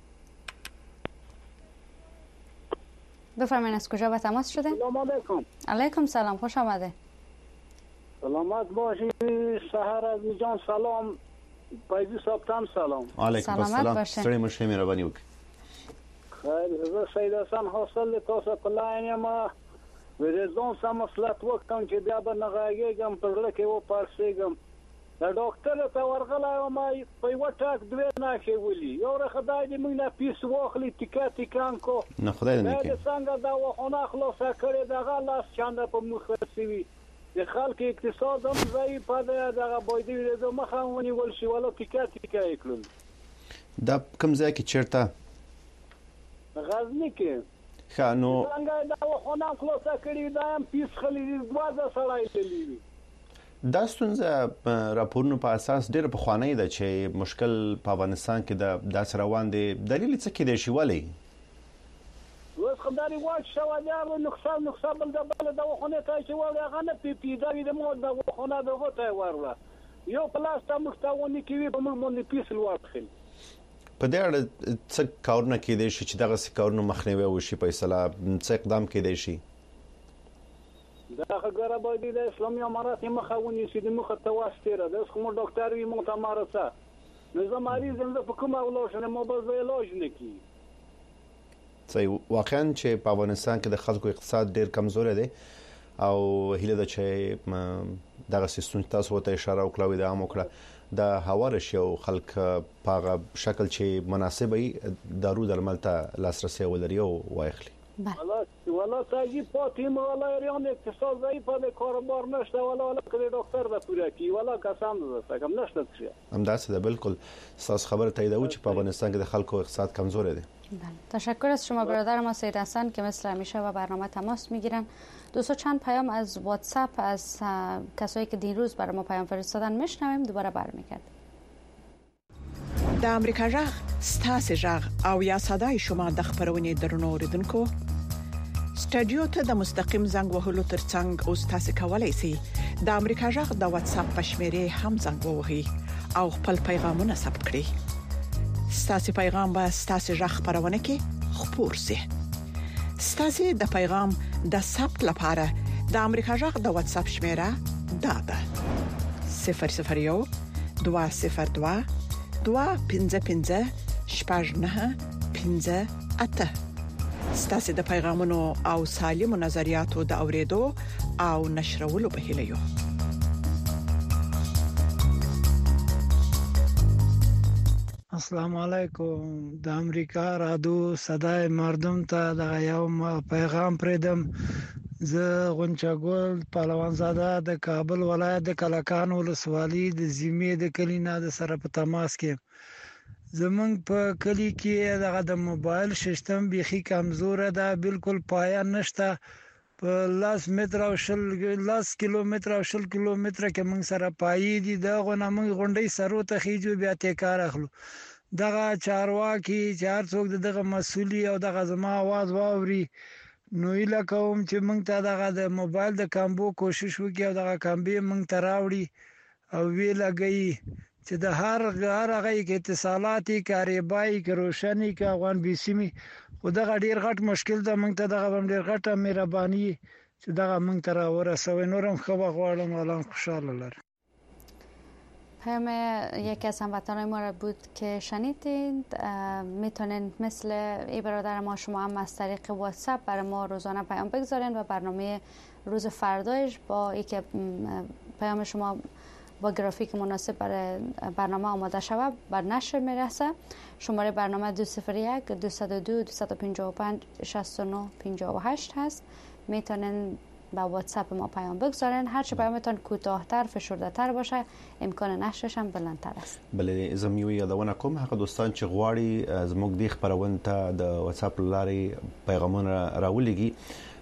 بفرمایید از کجا به تماس شده؟ سلام علیکم. علیکم سلام، خوش آمده. سلامت باشی سحر عزیز جان. سلام پایزی صاحب سلام. علیکم السلام. ستړي مشه مهرباني وکړئ. خیر زه سید حسن حاصل تاسو په لاین ما ورزون سم مسلط وکم چې بیا به نغاګم پر لکه و پارسېګم دا ډاکټر ته ورغلا ما په وټاک دوه نه شي ولي یو ر خدای دې موږ نه پیس واخلي ټیکا ټیکان کو نه خدای دې نه کې څنګه دا وخونه خلاص کړي دا لاس چانه په مخ سوي د خلک اقتصاد هم ځای په دغه بویدی د مخاوني ول شي ولا ټیکا ټیکا یکلون دا کوم ځای کې چیرته غزنی کې خانو څنګه دا وخونه خلاص کړي دا هم پیس خلی دواځه سړای تللی دا ستونزه راپورونو په اساس ډېر په خوانی ده چې مشکل په افغانستان کې د داس روان دي. دلیل څه کې دی شي ولی اوس خدای واچ شو دا نقصان نقصان بل د د وخونه ته چې وړه غنه پی پی دا د مو د وخونه دغه ته ورله یو پلاسټا مختاونی کې په موږ باندې پیسل واخل په دې اړه څه کارونه کې دي چې دغه څه کارونه مخنیوي وشي په اصطلاح څه اقدام کې دي شي دا خبره باید د اسلامي امارات مخاوني سي د مخ ته واسطه ده کوم ډاکټر وي مؤتمر څه نظام مریض زنده په کومه ولوشنه مو به علاج نکي. صحیح واقعا چې په افغانستان کې د خلکو اقتصاد ډیر کمزور دی او هیله ده چې دغه سیستم تاسو ته اشاره وکړه د عام وکړه د هوارش یو خلک په شکل چې مناسبي دارو درمل ته لاسرسي ولري او واخلي. ولا ولا تاجي پاتیم ولا ریان اقتصاد ضعیف ده کاروبار نشته ولا ولا کلی دکتر ده پوره کی ولا کسان ده کم نشته څه هم داسې ده. بالکل ساس خبر تایید او چې په افغانستان کې د خلکو اقتصاد کمزور دی. تشکر از شما برادر ما سید حسن که مثل همیشه و برنامه تماس میگیرن. دوستان چند پیام از واتساپ از کسایی که دیروز برای ما پیام فرستادن میشنویم، دوباره برمیگردیم. د امریکا جغ ستاسو جغ او یا صداي شما د خبرونې درنو اوریدونکو سټډیو ته د مستقیم زنګ وهلو ترڅنګ او ستاسو کولای شئ د امریکا جغ د واتساپ په شمیره هم زنګ ووهئ او خپل پیغامونه ثبت کړئ. ستاسو پیغام به ستاسو جغ خبرونه کې خپور شي. ستاسو د پیغام د ثبت لپاره د امریکا جغ د واتساپ شمیره دا ده صفر صفر یو دوه صفر دوه دوا پنځه پنځه شپږ نه پنځه اته. ستاسو د پیغامونو او سالمو نظریاتو د اوریدو او نشرولو په هیله یو. السلام علیکم. د امریکا رادیو صداي مردم ته د یو پیغام پردم. زه غونچاګل پهلوان زاده د کابل ولایت د کلکان ولسوالۍ د زیمې د کلینا د سره په تماس کې. زمونږ په کلی کې دغه د موبایل سیستم بيخي کمزور ده، بالکل پایا نشته. په لاس متر او شل لاس کیلومتر او شل کیلومتر کې موږ سره پای دي. دغه نه موږ غونډې سرو ته خيجو بیا ته کار اخلو. دغه چارواکي چار څوک دغه مسولي او دغه زما आवाज واوري نو اله کوم چې موږ ته دغه د موبایل د کامبو کوشش وکړو او دغه کامبي موږ ته راوړي او وی لګي چې د هر هر هغه کې اتصالاتي کاریبای کې روشني کې افغان بي سي مي خو دغه ډیر غټ مشکل ده. موږ ته دغه ډیر غټه مهرباني چې دغه موږ ته راورسوي. نورم خو غواړم الان خوشاله لرم. پیام یکی از هموطنان ما را بود که شنیدید. میتونید مثل ای برادر ما شما هم از طریق واتساپ برای ما روزانه پیام بگذارین و برنامه روز فردایش با یکی پیام شما با گرافیک مناسب برای برنامه آماده شود بر نشر میرسه. شماره برنامه دو صفر یک دو صفر دو دو پنج پنج شش نه پنج هشت هست. میتونین با واتساپ ما پیام بگذارین. هر چه پیامتون کوتاه‌تر فشرده‌تر باشه امکان نشرش هم بلندتر است. بله زموږ یادونه کوم هغه دوستان چې غواړي زموږ د خبرونه ته د واتساپ لارې پیغامونه راولېږي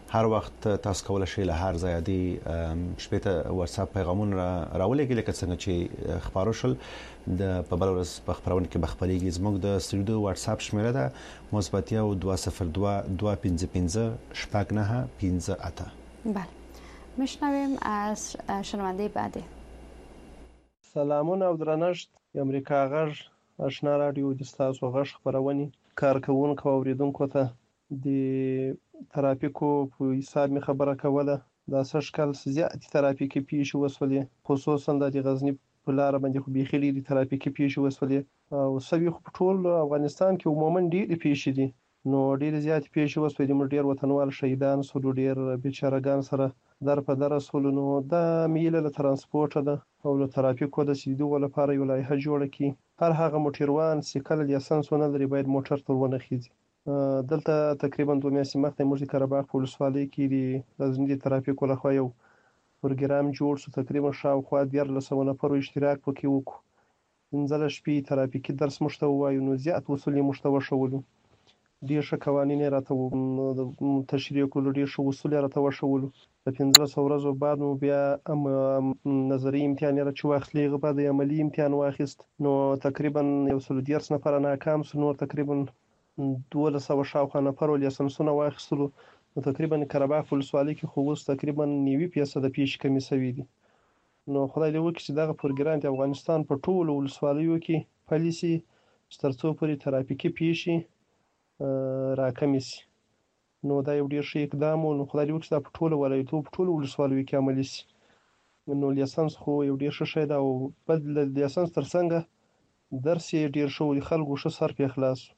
هر وخت تاسو کولای شئ له هر ځای دی شپږ واتس اپ پیغامونه راولېږئ لکه څنګه چې خبرو شل د په بل ورځ په خبرونه کې بخپلېږي زموږ د سټوډیو واتس اپ شمیره ده مثبت یو دوه صفر دوه دوه پنځه پنځه شپږ نه پنځه اته. بله میشنویم از شنونده بعدی. سلامونه او درنښت امریکا غږ آشنا رادیو د تاسو غږ خبرونه کارکونکو او اوریدونکو ته د ترافیکو په حساب می خبره کوله. د سشکل زیات ترافیکي پیښې وسولې خصوصا د غزنی په لار باندې خو بيخي لري ترافیکي پیښې وسولې او سوي خو ټول افغانستان کې عموما ډېر پیښې دي نو ډېر زیات پیښې وسولې موږ ډېر وطنوال شهیدان سول ډېر بیچارهګان سره در په در سول نو د میله له ترانسپورت ده او له ترافیکو د سیدو لپاره یو لایحه جوړه کی هر هغه موټروان سیکل لیسنس ونه لري باید موټر تر ونه خيږي. دلته تقریبا دوه میاشتې مخکې موږ د قرهباغ په ولسوالۍ کې د غزنی د ترافیکو لخوا یو پروګرام جوړ شو تقریبا شاوخوا دیارلس سوه نفرو اشتراک پکې وکړو. پنځه شپې ترافیکي درس موږ ته ووایو نو زیات اصول یې موږ ته وښولو. ډېر ښه قوانین یې راته تشریح کړلو ډېر ښه اصول یې راته وښولو. د پنځلسو ورځو بعد مو بیا نظري امتحان یې چې واخلي هغه بعد عملي امتحان واخیست نو تقریبا یو سل دیارلس نفره ناکام سول نور تقریبا دولس سوه شاوخوا نفرو لیسنسونه واخیستلو نو تقریبا قرهباغ په ولسوالۍ کې خو اوس تقریبا نوي فیصده پیښې کمې شوي دي. نو خدای دې وکړي چې دغه پروګرام د افغانستان په ټولو ولسوالیو کې پلي شي تر څو پورې ترافیکي پیښې راکمې شي. نو دا یو ډېر ښه اقدام و نو خدای دې وکړي چې دا په ټولو ولایتو په ټولو ولسوالیو کې عملي شي. نو لیسنس خو یو ډېر ښه شی ده او بل له لیسنس تر څنګه درس یې ډېر ښه و د خلکو ښه سر پرې خلاص.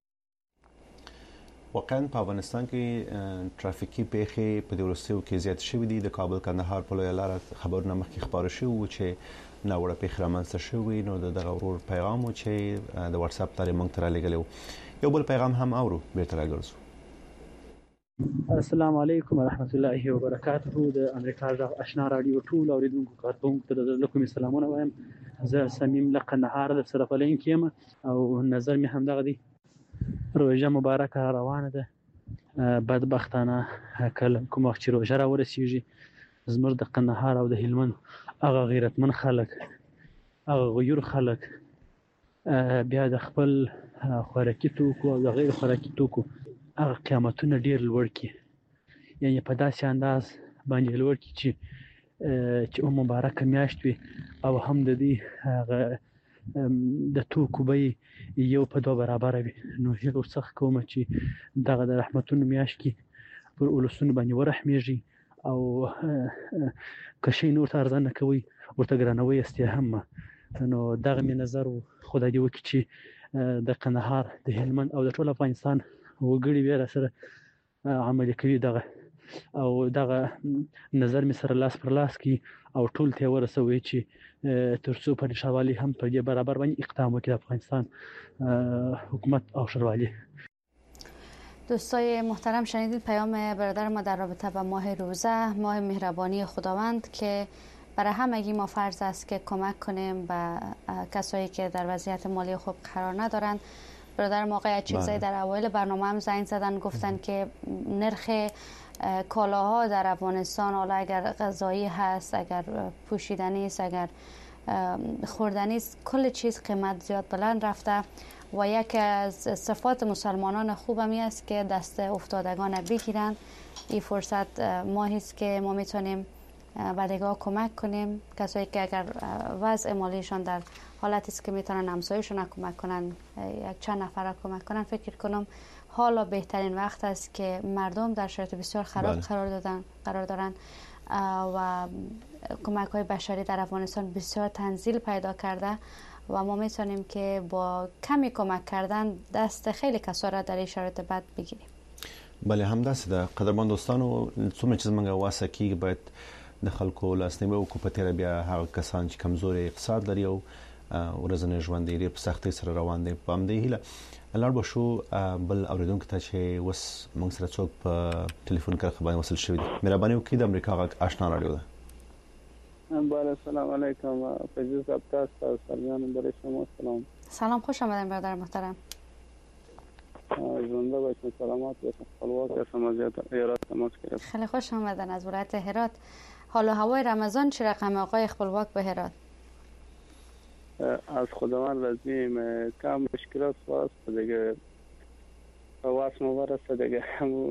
واقعا په افغانستان کې ترافیکي پیښې په دولسیو کې زیات شوې دي. د کابل کندهار په لویه لار خبرونه مخکې خبرو شوي وو چې ناوړه پیښې رامنځته شوي نو دغه ورور پیغام و چې د واتس اپ لارې موږ ته رالیږلی. یو بل پیغام هم اورو بیرته راګرځو. السلام علیکم ورحمت الله وبرکاته. د امریکا غږ آشنا رادیو ټول اوریدونکو کارکونکو ته د زړه کومې سلامونه وایم. زه صمیم له کندهار د صرفلین کې یم او نظر مې همدغه دی روژه مبارکه روانه ده. بدبختانه کله کوم وخت چې روژه راورسیږي زموږ د کندهار او د هلمند هغه غیرتمن خلک هغه غیور خلک بیا د خپل خوراکي توکو او د غیر خوراکي توکو هغه قیمتونه ډېر لوړ کړي یعنې په داسې انداز باندې لوړ کړي چې چې او مبارکه میاشت وي او هم د دې هغه د توکو بیې یو په دوه برابره وي. نو هیله ورڅخه کومه چې دغه د رحمتونو میاشت کې پر ولسونو باندې ورحمیږي او که شی نور ته ارزانه کوي ورته ګرانوي استیا هم نو دغه مې نظر و. خدای دې وکړي چې د کندهار د هلمند او د ټول افغانستان وګړي بیا راسره عملي کوي دغه او دغه نظر مې سره لاس پر لاس کی او ټول ته ورسوي چې تر څو په شروالي هم په دې برابر باندې اقدام وکړي د افغانستان حکومت او شروالي. دوستای محترم شنیدید پیام برادر ما در رابطه با ماه روزه ماه مهربانی خداوند که برای همگی ما فرض است که کمک کنیم به کسایی که در وضعیت مالی خوب قرار ندارند. برادر ما آقای چیزایی در اوایل برنامه هم زنگ زدن گفتن که نرخ کالاها در افغانستان حالا اگر غذایی هست اگر پوشیدنی است اگر خوردنی است کل چیز قیمت زیاد بلند رفته و یکی از صفات مسلمانان خوب همی است که دست افتادگان بگیرند. این فرصت ماهی است که ما میتونیم بدگاه کمک کنیم کسایی که اگر وضع مالیشان در حالتی است که میتونن همسایه‌شون کمک کنن یک چند نفر کمک کنن فکر کنم حالا بهترین وقت است که مردم در شرایط بسیار خراب بله. قرار دادن قرار دارن و کمک های بشری در افغانستان بسیار تنزیل پیدا کرده و ما میتونیم که با کمی کمک کردن دست خیلی کسا را در این شرایط بد بگیریم. بله همداسې ده قدرمن دوستانو څومره چې موږ واسه کیږي باید د خلکو لاسنیوي وکړو په تیر بیا هغه کسان چې کمزوري اقتصاد لري او ورځنی ژوند یې په سختۍ سره روان دي په همدې هیله لار به شو بل اوریدونکو ته چې وس موږ سره څوک په ټلیفون کې خبرونه وصل شوی دي. مهرباني وکړئ د امریکا غږ آشنا رادیو ده. بله سلام علیکم فیض صاحب تاسو سلام علیکم شما سلام سلام خوش آمدید برادر محترم. زنده باشید، سلامت باشید، خلوات هستم از هرات تماس گرفتم. خیلی خوش آمدن از ولایت هرات. حال و هوای رمضان چه رقم آقای خپلواک به هرات؟ از خداوند رضیم، کم مشکلات هست دیگه، واس مبارک دیگه، همو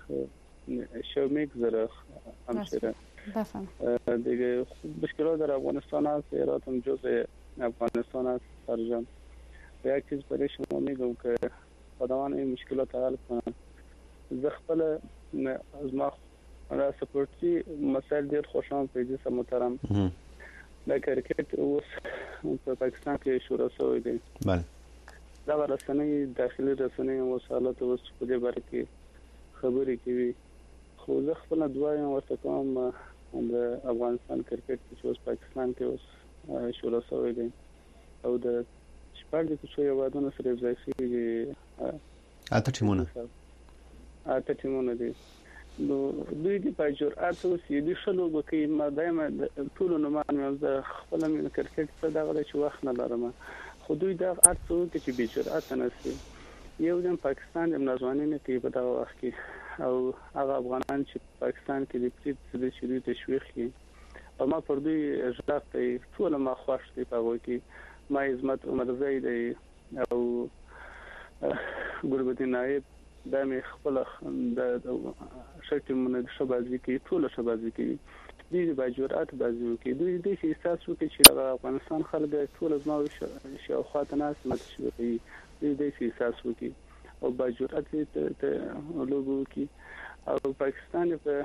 شو میگذره همشیره بفهم دیگه. مشکلات در افغانستان هست، هرات هم جزء افغانستان هست سرجان. یک چیز برای شما میگم که خداوند این مشکلات حل کنه. زه خپل از ما را سپورتی مسائل ډیر خوشم پیدا محترم. د کرکټ اوس په پاکستان کې شروع شوی دی. بله. دا رسنۍ داخلي رسنۍ او وسایلات اوس په دې باره کې خبرې کوي. خو زه خپل دعا یم ورته کوم د افغانستان کرکټ چې اوس پاکستان کې اوس شروع شوی دی او د شپږ د څو یوادونو سره ځای شوی دی. اته ټیمونه اته ټیمونه دي. نو دوی د پاجرات او سیدي شلو بکې ما دایمه ټول نو ما د خپل من کرکټ په دغه چې وخت نه لرم. خو دوی د ارڅو کې چې بجرات نه سي یو د پاکستان د نازوانینه کې په دغه وخت کې او هغه افغانان چې پاکستان کې د پریت د شری تشویق کې او ما پر دوی ځاته ټول ما خوښ دي په وګ کې ما عظمت عمر زید او ګوربدي نائب د مې خپل د شرکت مونږ شبازي کې ټول شبازي کې دي د جرأت بازي کې دوی د احساس وکړي چې افغانستان خلک ټول زما شاوخوا ناس متشوي دوی د احساس وکړي او با جرأت ته لوګو کې او پاکستان په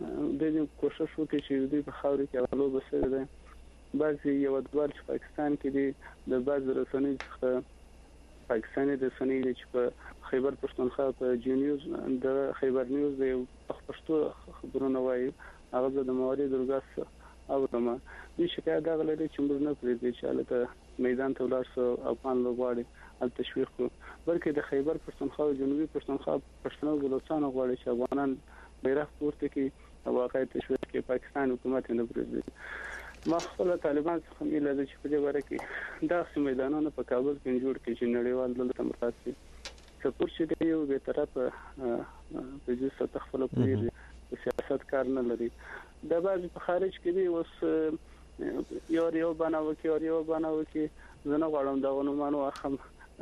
د کوشش وکړي چې دوی په خاوري کې غلو بسره ده. بعضي یو دوار چې پاکستان کې دي د بعض رسنۍ څخه پاکستاني رسنۍ چې په خیبر پښتونخوا په جی نیوز د خیبر نیوز د پښتو خبرونه وایي هغه د موارد درګاس او دمه د شکایت دا غلطي چې موږ نه پریږدي چې البته میدان ته ولاړ سو افغان لوبغاړي ال تشویق کو بلکې د خیبر پښتونخوا او جنوبي پښتونخوا پښتنو بلوچستان غواړي چې افغانان بیرغ پورته کړي او واقعي تشویق کې پاکستان حکومت نه پریږدي. ما خپل طالبان څخه مې لږ چې په دې باره کې دا میدانونه په کابل کې جوړ کړي چې نړیوال دلته مراسي سپورت چې دی یو به طرفه په دې سطح خپل په سیاست کار نه لري. دا بعض په خارج کې دی اوس یو یو بناو کې یو بناو کې زنه غواړم دا ونومانو اخم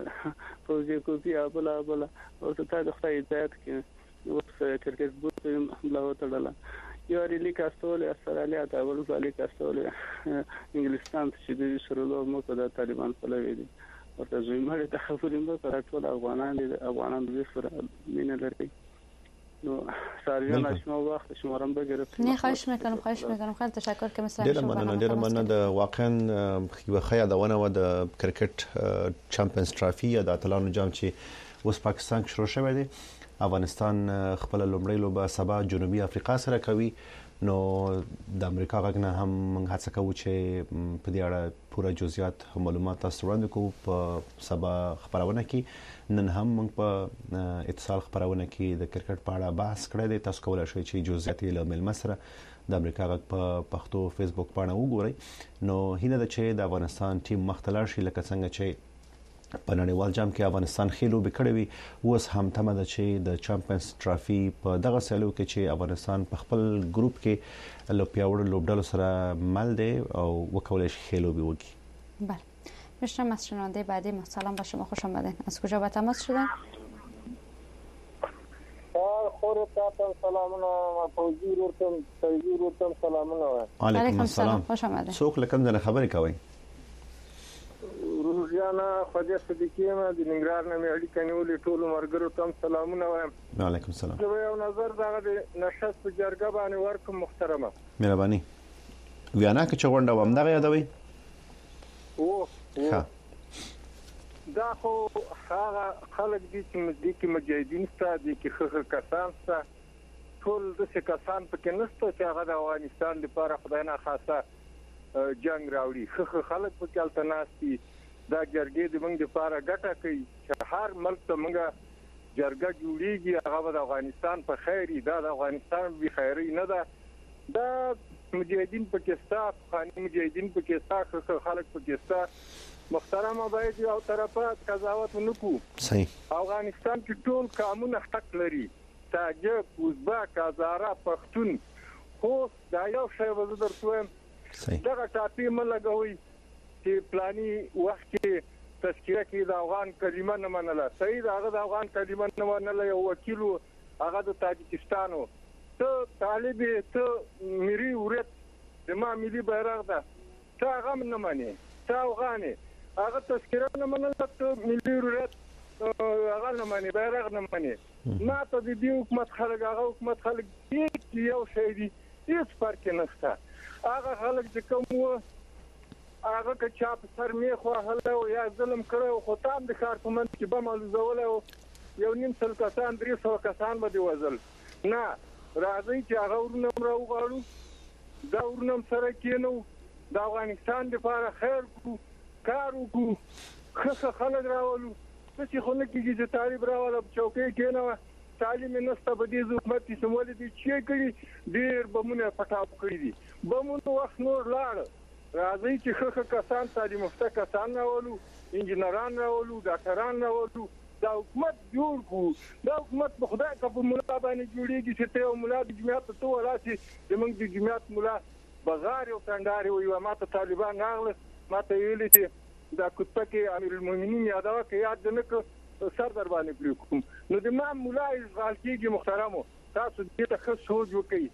فوزي کوپی ابل ابل او ته د خدای عزت کې اوس کرکټ بوت بلاو تړل یو ریلی کاستول استرالیا ته ولې کاستول انګلستان چې د شروع مو په طالبان په لوي دي ورته زموږ ته خبرې مو پر ټول افغانان دي افغانان د سره مين لري. نو ساریان شما وقت شما را بگرفت. نه خواهش میکنم خواهش میکنم خیلی تشکر که مثلا شما مننه ډیر مننه د واقعا یو خیا دونه و د کرکټ چمپیونز ټرافي یا د اتلانو جام چې اوس پاکستان کې شروع شوی دی. افغانستان خپل لومړی لوبه سبا جنوبي افریقا سره کوي. نو د امریکا غږ نه هم موږ هڅه کوو چې په دې اړه پوره جزئیات معلومات تاسو وړاندې کوو په سبا خبرونه کې. نن هم موږ په اتصال خبرونه کې د کرکټ په اړه بحث کړی دی. تاسو کولای شئ چې جزئیات له ملمه سره د امریکا غږ په پښتو فیسبوک باندې وګورئ. نو هیله ده چې د افغانستان ټیم مختلف شي لکه څنګه چې په نړیوال جام کې افغانستان خېلو بکړې وي. اوس هم تمه ده چې د چمپیونز ټرافي په دغه سیالو کې چې افغانستان په خپل ګروپ کې له پیاوړو لوبډلو سره مل دی او وکولای شي خېلو به وکړي. بله میشنم از شنونده بعدی ما. سلام با شما، خوش آمدین. از کجا به تماس شدن؟ خورتاتم سلامونه فوزي ورتم فوزي ورتم سلامونه. علیکم السلام، خوش آمدین. څوک لکم د خبرې کوي؟ روزانا خدای صدیقی ما د ننګرهار نه مې اړیکه نیولې ټول مرګرو ته سلامونه وایم. وعلیکم السلام. زه یو نظر دا د نشست په جرګه باندې ورکوم محترمه. مهرباني. ویانا کې چغونډه وم دا یادوي؟ او ها دا خو هغه خلک دي چې د کې مجاهدین ستاسو دي کې خخ کسان ستاسو ټول د څه کسان پکې نشته چې هغه د افغانستان لپاره خدای نه خاصه جنگ راوړي. خخ خلک په چلته ناشتي دا جرګې د موږ لپاره ګټه کوي چې هر ملک ته موږ جرګه جوړیږي هغه د افغانستان په خیري دا د افغانستان به خیري نه ده. دا مجاهدین پاکستان افغاني مجاهدین پاکستان خلک پاکستان محترم باید یو طرفه قضاوت ونکو. صحیح. افغانستان کې ټول قومونه حق لري، تاجک، ازبک، هزاره، پښتون. خو دا یو شی وزه درته وایم، دغه ټاپي مه لګوئ چې پلاني وخت کې تذکیره کې د افغان کلمه نه منله. صحیح ده، هغه د افغان کلمه نه منله، یو وکیل هغه د تاجکستان و. ته طالب ته ملي هویت زما ملي بیرغ ده، ته هغه نه منې، ته افغان یې، هغه تذکیره نه منله، ته ملي هویت هغه نه منې، بیرغ نه منې. ما ته د دې حکومت خلک، هغه حکومت خلک هېڅ یو شی دي، هېڅ فرق نشته. هغه خلک چې کوم وو هغه که چا په سر میخ وهلی و یا ظلم کړی و، خو تا هم د ښار په منځ کې بم الوزولی و، یو نیم سل کسان، درې سوه کسان به دې وژل. نه، راځئ چې هغه ورونه هم راوغواړو، دا ورونه هم سره کېنو، د افغانستان دپاره خیر کړو، کار وکړو، ښه ښه خلک راولو. داسې خو نه کېږي چې طالب راوله په چوکۍ کېنوه، تعلیم یې نشته، په دې حکومت کې څه ولې دي چې کړي، ډېر بمونه یې پټاپ کړي دي. بمونو وخت نور لاړه، راځئ چې ښه ښه کسان، تعلیم یافته کسان راولو، انجینران راولو، ډاکټران راولو، دا حکومت جوړ کړو. دا حکومت په خدای که په ملا باندې جوړېږي چې ته یو ملا د جمعیت ته وراسې، زموږ د جمعیت ملا بغارې او ټنډارې وایي. ما ته طالبان راغله، ما ته ویلي چې دا کتبه کې امیرالمؤمنین یادوه، که یاد دې نه کړ سر در باندې پرې کوم. نو د ما ملا اشغال کېږي. محترمو، تاسو دې ته ښه سوچ وکړئ.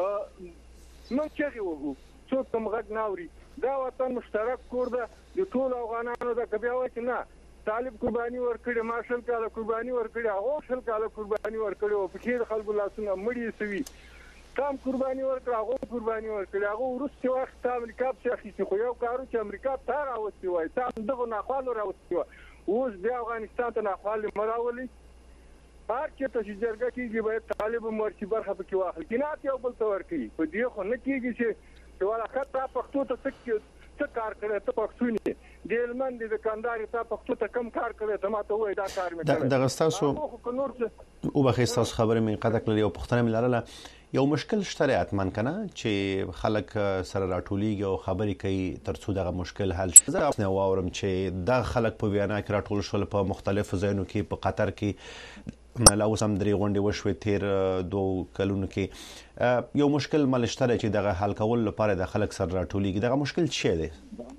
موږ چغې وهو، څوک هم غږ نه اوري. دا وطن مشترک کور ده، د ټولو افغانانو ده. که بیا وایي چې نه طالب قرباني ورکړې، ما شل کاله قرباني ورکړې، هغو شل کاله قرباني ورکړې او پکې د خلکو لاسونه مړي سوي، تا هم قرباني ورکړه، هغو قرباني ورکړې. هغو وروستې وخت ته امریکا پسې اخیستې، خو یو کار و چې امریکا تا راوستې وای، تا هم دغو ناخوالو راوستې وه. اوس بیا افغانستان ته ناخوالې مه راولئ. هر چېرته چې جرګه کېږي باید طالب هم ورشي، برخه پکې واخلي. قناعت یو بل ته ورکوي. په دې خو نه کېږي چې چې والا ښه تا پښتو ته څه کار کړی، ته پښتون یې، د هلمند د کندهار تا پښتو ته کم کار کړی، ته ما ته ووایې دا کار مې کړی. دغه ستاسو وبخښئ، ستاسو خبرې مې قطع کړلې او پوښتنه مې لرله. یو مشکل شته حتماً کنه چې خلک سره راټولیږي او خبرې کوي تر څو دغه مشکل حل شي. زه نه واورم چې دا خلک په ویانا کې راټول شول په مختلفو ځایونو کې، په قطر کې لا اوس هم درې غونډې وشوې تیر دوه کلونو کې. یو مشکل ملشته دی چې دغه حل کول لپاره د خلک سره راټولیږي. دغه مشکل څه دی؟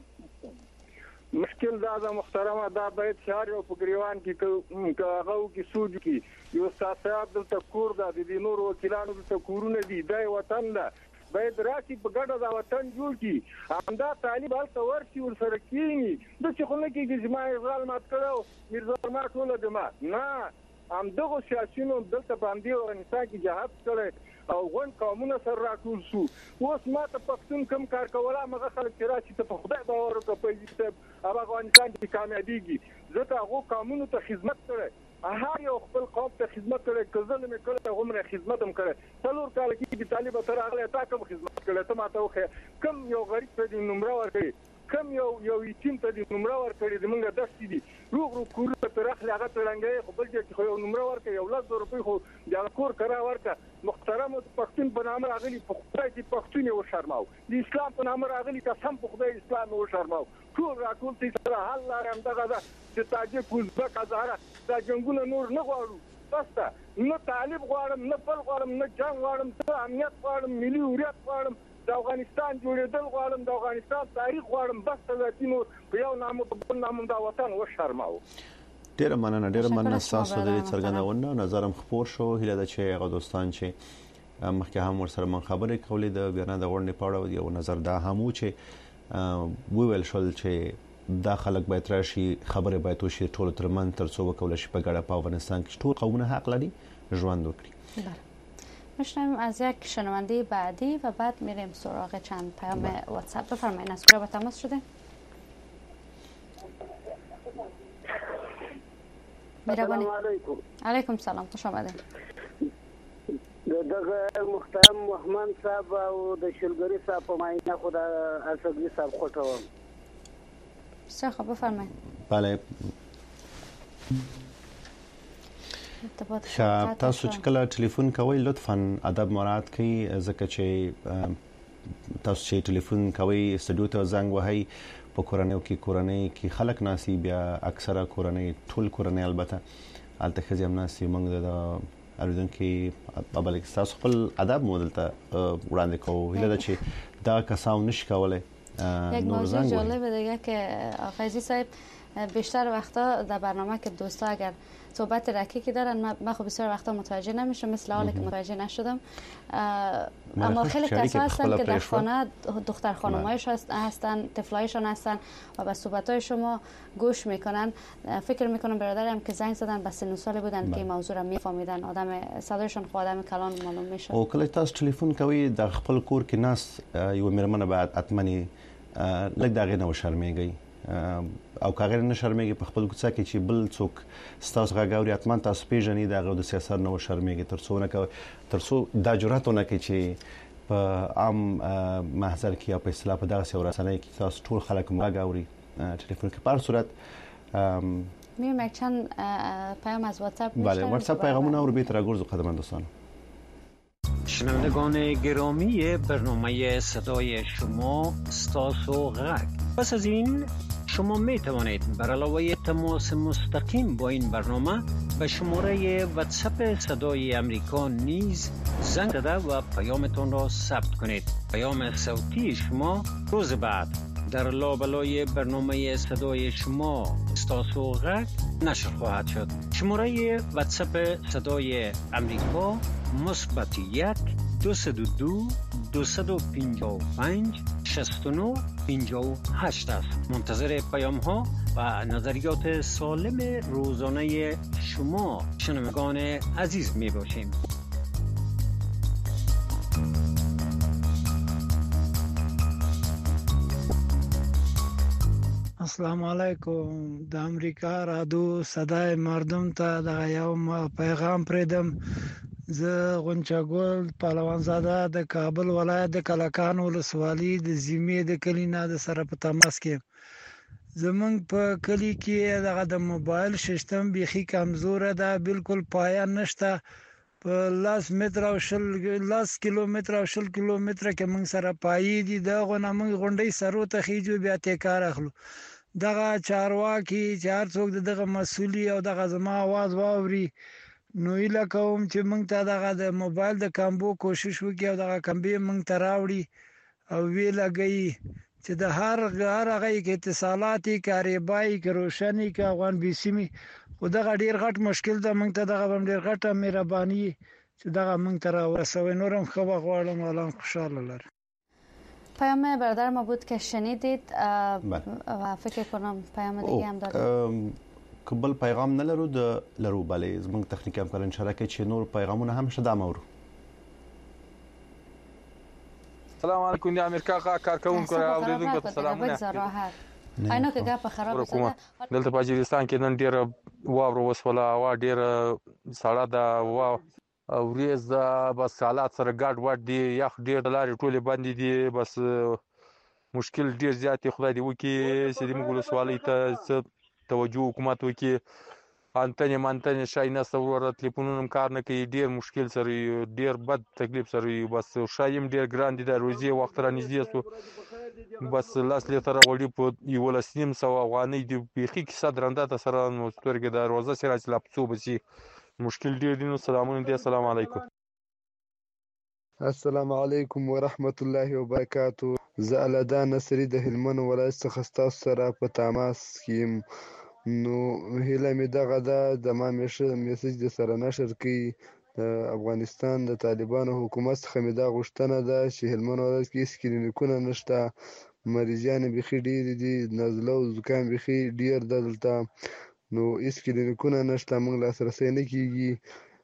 مشکل دا ده محترمه، دا باید شهر او په ګریوان کې که هغه وکړي، سود وکړي. یو استاد صاحب دلته کور ده، د دې نورو وکیلانو دلته کورونه دي، دا وطن ده، باید راشي په ګډه دا وطن جوړ کړي. همدا طالب هلته ورشي، ورسره کښېني. داسې خو نه کېږي چې ما اشغال مات کړی او میرزا ما ټوله دما. نه، همدغو سیاسیونو دلته په همدې افغانستان کې جهاد کړی او غونډ قومونه سره راټول شو. اوس ما ته پښتون کم کار کولا، هغه خلک چې راشي ته په خدای باور وکړه په صاحب هغه افغانستان کې کامیابېږي. ځکه هغو قومونو ته خدمت کړی، هر یو خپل قوم ته خدمت کړی، که ظلم یې کړی هغومره خدمت هم کړی. څلور کاله کېږي طالب ته راغلی، تا کوم خدمت کړی؟ ته ما ته وښیه. کوم یو غریب ته دې نمره ورکړې، کوم یو یو یتیم ته دې نمره ورکړې؟ زموږ دښتې دي، روغ روغ کورونه پرې راخلي، هغه ته ړنګوي، خو بل ځای کې خو یو نمره ورکړه، یو لس زره روپۍ خو د هغه کور کرا ورکړه. محترمو، پښتون په نامه راغلي، په خدای چې پښتون یې وشرماو. د اسلام په نامه راغلي، قسم په خدای اسلام یې وشرماو. ټول راټول ته سره حل لاره همدغه ده چې تاجک، ازبک، هزاره دا جنګونه نور نه غواړو. بس ده، نه طالب غواړم، نه بل غواړم، نه جنګ غواړم، زه امنیت غواړم، ملي هویت غواړم، د افغانستان جوړېدل غواړم، د افغانستان تاریخ غواړم. بس ته نور په یو نامه په بل نامه دا وطن وشرماو. ډیره مننه، ډیره مننه ستاسو د څرګندونې. نظر هم خپور شو. هیله ده چې هغه دوستان چې مخکې هم ورسره من خبرې کولې د ویانا د غونډې په اړه یو نظر دا هم و چې وویل شول چې دا خلک باید راشي، خبرې باید وشي ټول ترمن تر څو وکول شي په ګډه په افغانستان کې ټول قومونه حق لري ژوند وکړي. میشنویم از یک شنونده بعدی و بعد میریم سراغ چند پیام واتساپ. بفرمایید از کجا با تماس شده؟ السلام علیکم. علیکم سلام، خوش آمدید. دغه محترم محمد صاحب او د شلګری صاحب په ماینه خو د اسدی صاحب خوټوم. څه خبر بفرمایید. بله. تاسو چې کله ټلیفون کوئ لطفاً ادب مراعات کړئ، ځکه چې تاسو چې ټلیفون کوئ استودیو ته زنګ وهئ په کورنۍ کې کورنۍ کې خلک ناسي بیا اکثره کورنۍ ټول کورنۍ البته الته خزي هم ناسي موږ د اردوونکو بابل تاسو خپل ادب مودل ته وړاندې کوو هله چې دا کسان نش کولای یک موضوع جالب دیگه که آقای عزیز صاحب بیشتر وقتا در برنامه که دوستا اگر صحبت رکیکی دارن من خب بسیار وقتا متوجه نمیشم مثل حالی که متوجه نشدم اما خیلی کسا هستن که در خانه دختر خانمایش هستن طفلایشان هستن و به صحبتای شما گوش میکنن فکر میکنم برادرم که زنگ زدن به سن و سال بودن که موضوع را میفهمیدن آدم صدایشان خو آدم کلان معلوم میشه او کله تاسو ټلیفون کوي د خپل کور کې ناس یو میرمنه بعد اتمنی لږ دغه نه شرمېږي او کاغیر نه شرمېږي په خپل کوڅه کې چې بل څوک ستاسو غاوري اتمن تاسو پیژنې دغه د سیاست نه شرمېږي ترڅو نه ترڅو د جرأتونه کې چې په عام محضر کې او په اصطلاح په دغه سیاست کې تاسو ټول خلک غاوري ټلیفون کې په صورت میرم یک چند پیام از واتساپ میشنم بله واتساپ پیغامونه رو به تراگرز قدم دوستان شنوندگان گرامی برنامه صدای شما ستاسو غک پس از این شما می توانید بر علاوه تماس مستقیم با این برنامه به شماره واتساپ صدای امریکا نیز زنگ زده و پیامتان را ثبت کنید. پیام صوتی شما روز بعد در لابلای برنامه صدای شما ستاسو غک نشر خواهد شد. شماره واتساپ صدای امریکا مثبت یک دویست و دو دویست و پنجاه و پنج شصت و نه پنجاه و هشت است. منتظر پیام ها و نظریات سالم روزانه شما شنوندگان عزیز می باشیم. السلام علیکم. د امریکا رادیو صدای مردم ته د یو پیغام پردم. زه غونچاګل پهلوان زاده د کابل ولایت د کلکان ولسوالۍ د زیمې د کلی نه د سره په تماس کې. زمونږ په کلی کې دغه د موبایل سیستم بیخي کمزوره ده، بالکل پایان نشته. په لاس متر او شل لاس کیلومتر او شل کیلومتر کې موږ سره پای دي. دغه نه موږ غونډۍ سرو ته خېجو بیا ته کار اخلو. دغه چارواکي چې هر څوک دغه مسؤلی او دغه زما आवाज واوري نو ایله کوم چې موږ ته دغه د موبایل د کمبو کوشش وکړي او دغه کمبې موږ ته راوړي او وی لګي چې د هر هر هغه کې اتصالات کاریبای کې روشنی کې افغان بیسیمي خو دغه ډیر غټ مشکل ده. موږ ته دغه ډیر غټه مهرباني چې دغه موږ ته راورسوي. نورم خو غواړم الان خوشاله لر. پیام برادر ما بود که شنیدید و فکر کنم پیام دیگه هم دارید. قبل پیغام نه لرو د لرو بلې زموږ تخنیکی همکاران شریک چې نور پیغامونه هم شته مورو. سلام علیکم. د امریکا کارکونکو اوریدونکو ته سلامونه. اینا که ګپ خراب شده دلته په اجرستان کې نن ډیر واورو وسوله او ډیر سړه ده او اوریز ده بس حالات سره ګډ وډ دي یخ ډیر لارې ټوله باندې دي بس مشکل ډیر زیات خدای دې وکي چې موږ ولسوالۍ ته توجه حکومت وکي. انتنه مانتنه شای نه سوره ټلیفونونو کار نه کوي ډیر مشکل سره ډیر بد تکلیف سره بس شایم ډیر ګران دي د روزي وخت را نږدې سو بس لاس لتر وړي په یو لسنیم سو افغاني دی بيخي کې صدرنده سره مستورګه د روزه سره چې لپسو بسي مشکل ډیر دي. نو سلامونه دي. السلام علیکم. السلام علیکم ورحمت الله وبرکاتہ. زه الدا نصری د هلمند ولایت څخه تاسو سره په تماس کیم. نو هله می دغه د ما میسج د سره نشر کی افغانستان د طالبانو حکومت څخه می دا غوښتنه ده چې هلمند ولایت کې سکرینینګونه نشته، مریضان بيخي ډیر دي، نزله او زکام بيخي ډیر دلته. نو سکرینینګونه نشته، موږ لاسرسي نه کیږي.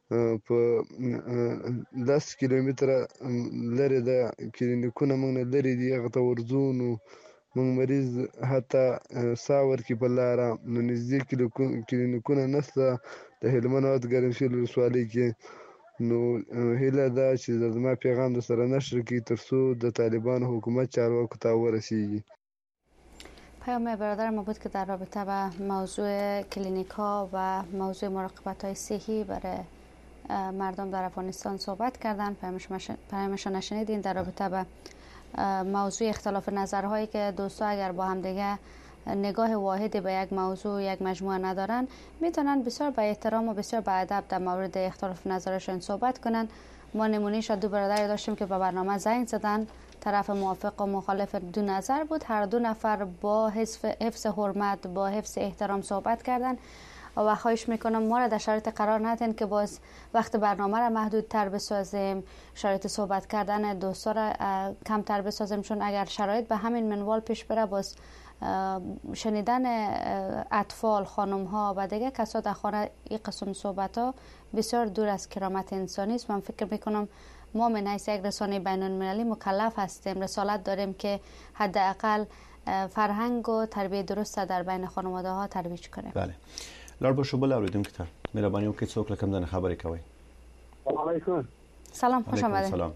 په لس کیلومتره لري د کلینیکونه موږ نه لري دي هغه ته ورځو. نو موږ مریض حتی ساور کې په لاره نو نږدې کلینیکونه نشته د هلمند ولایت ګرمسیر ولسوالۍ کې. نو هیله ده چې زما پیغام د سره نشر کړي ترڅو د طالبانو حکومت چارواکو ته ورسیږي. پیام برادر ما بود که در رابطه با موضوع کلینیک ها و موضوع مراقبت های صحی برای مردم در افغانستان صحبت کردن. پیامشان نشنیدین در رابطه با موضوع اختلاف نظرهایی که دوستا اگر با هم دیگه نگاه واحدی به یک موضوع یک مجموعه ندارن میتونن بسیار با احترام و بسیار با ادب در مورد اختلاف نظرشون صحبت کنن. ما نمونهش دو برادری داشتیم که به برنامه زنگ زدن، طرف موافق و مخالف دو نظر بود، هر دو نفر با حفظ حفظ حرمت با حفظ احترام صحبت کردن و خواهش میکنم ما را در شرایط قرار ندین که باز وقت برنامه را محدودتر بسازیم، شرایط صحبت کردن دوستا را کمتر بسازیم، چون اگر شرایط به همین منوال پیش بره باز شنیدن اطفال، خانم ها و دیگه کسا در خانه این قسم صحبت ها بسیار دور از کرامت انسانی است. من فکر میکنم ما من حیث یک رسانه بین المللی مکلف هستیم، رسالت داریم که حداقل فرهنگ و تربیت درست در بین خانواده ها ترویج کنیم. بله. لار با شما لاوریدم که مهربانی او که څوک لکم دنه خبرې کوي. سلام علیکم. سلام، خوش آمدید. سلام.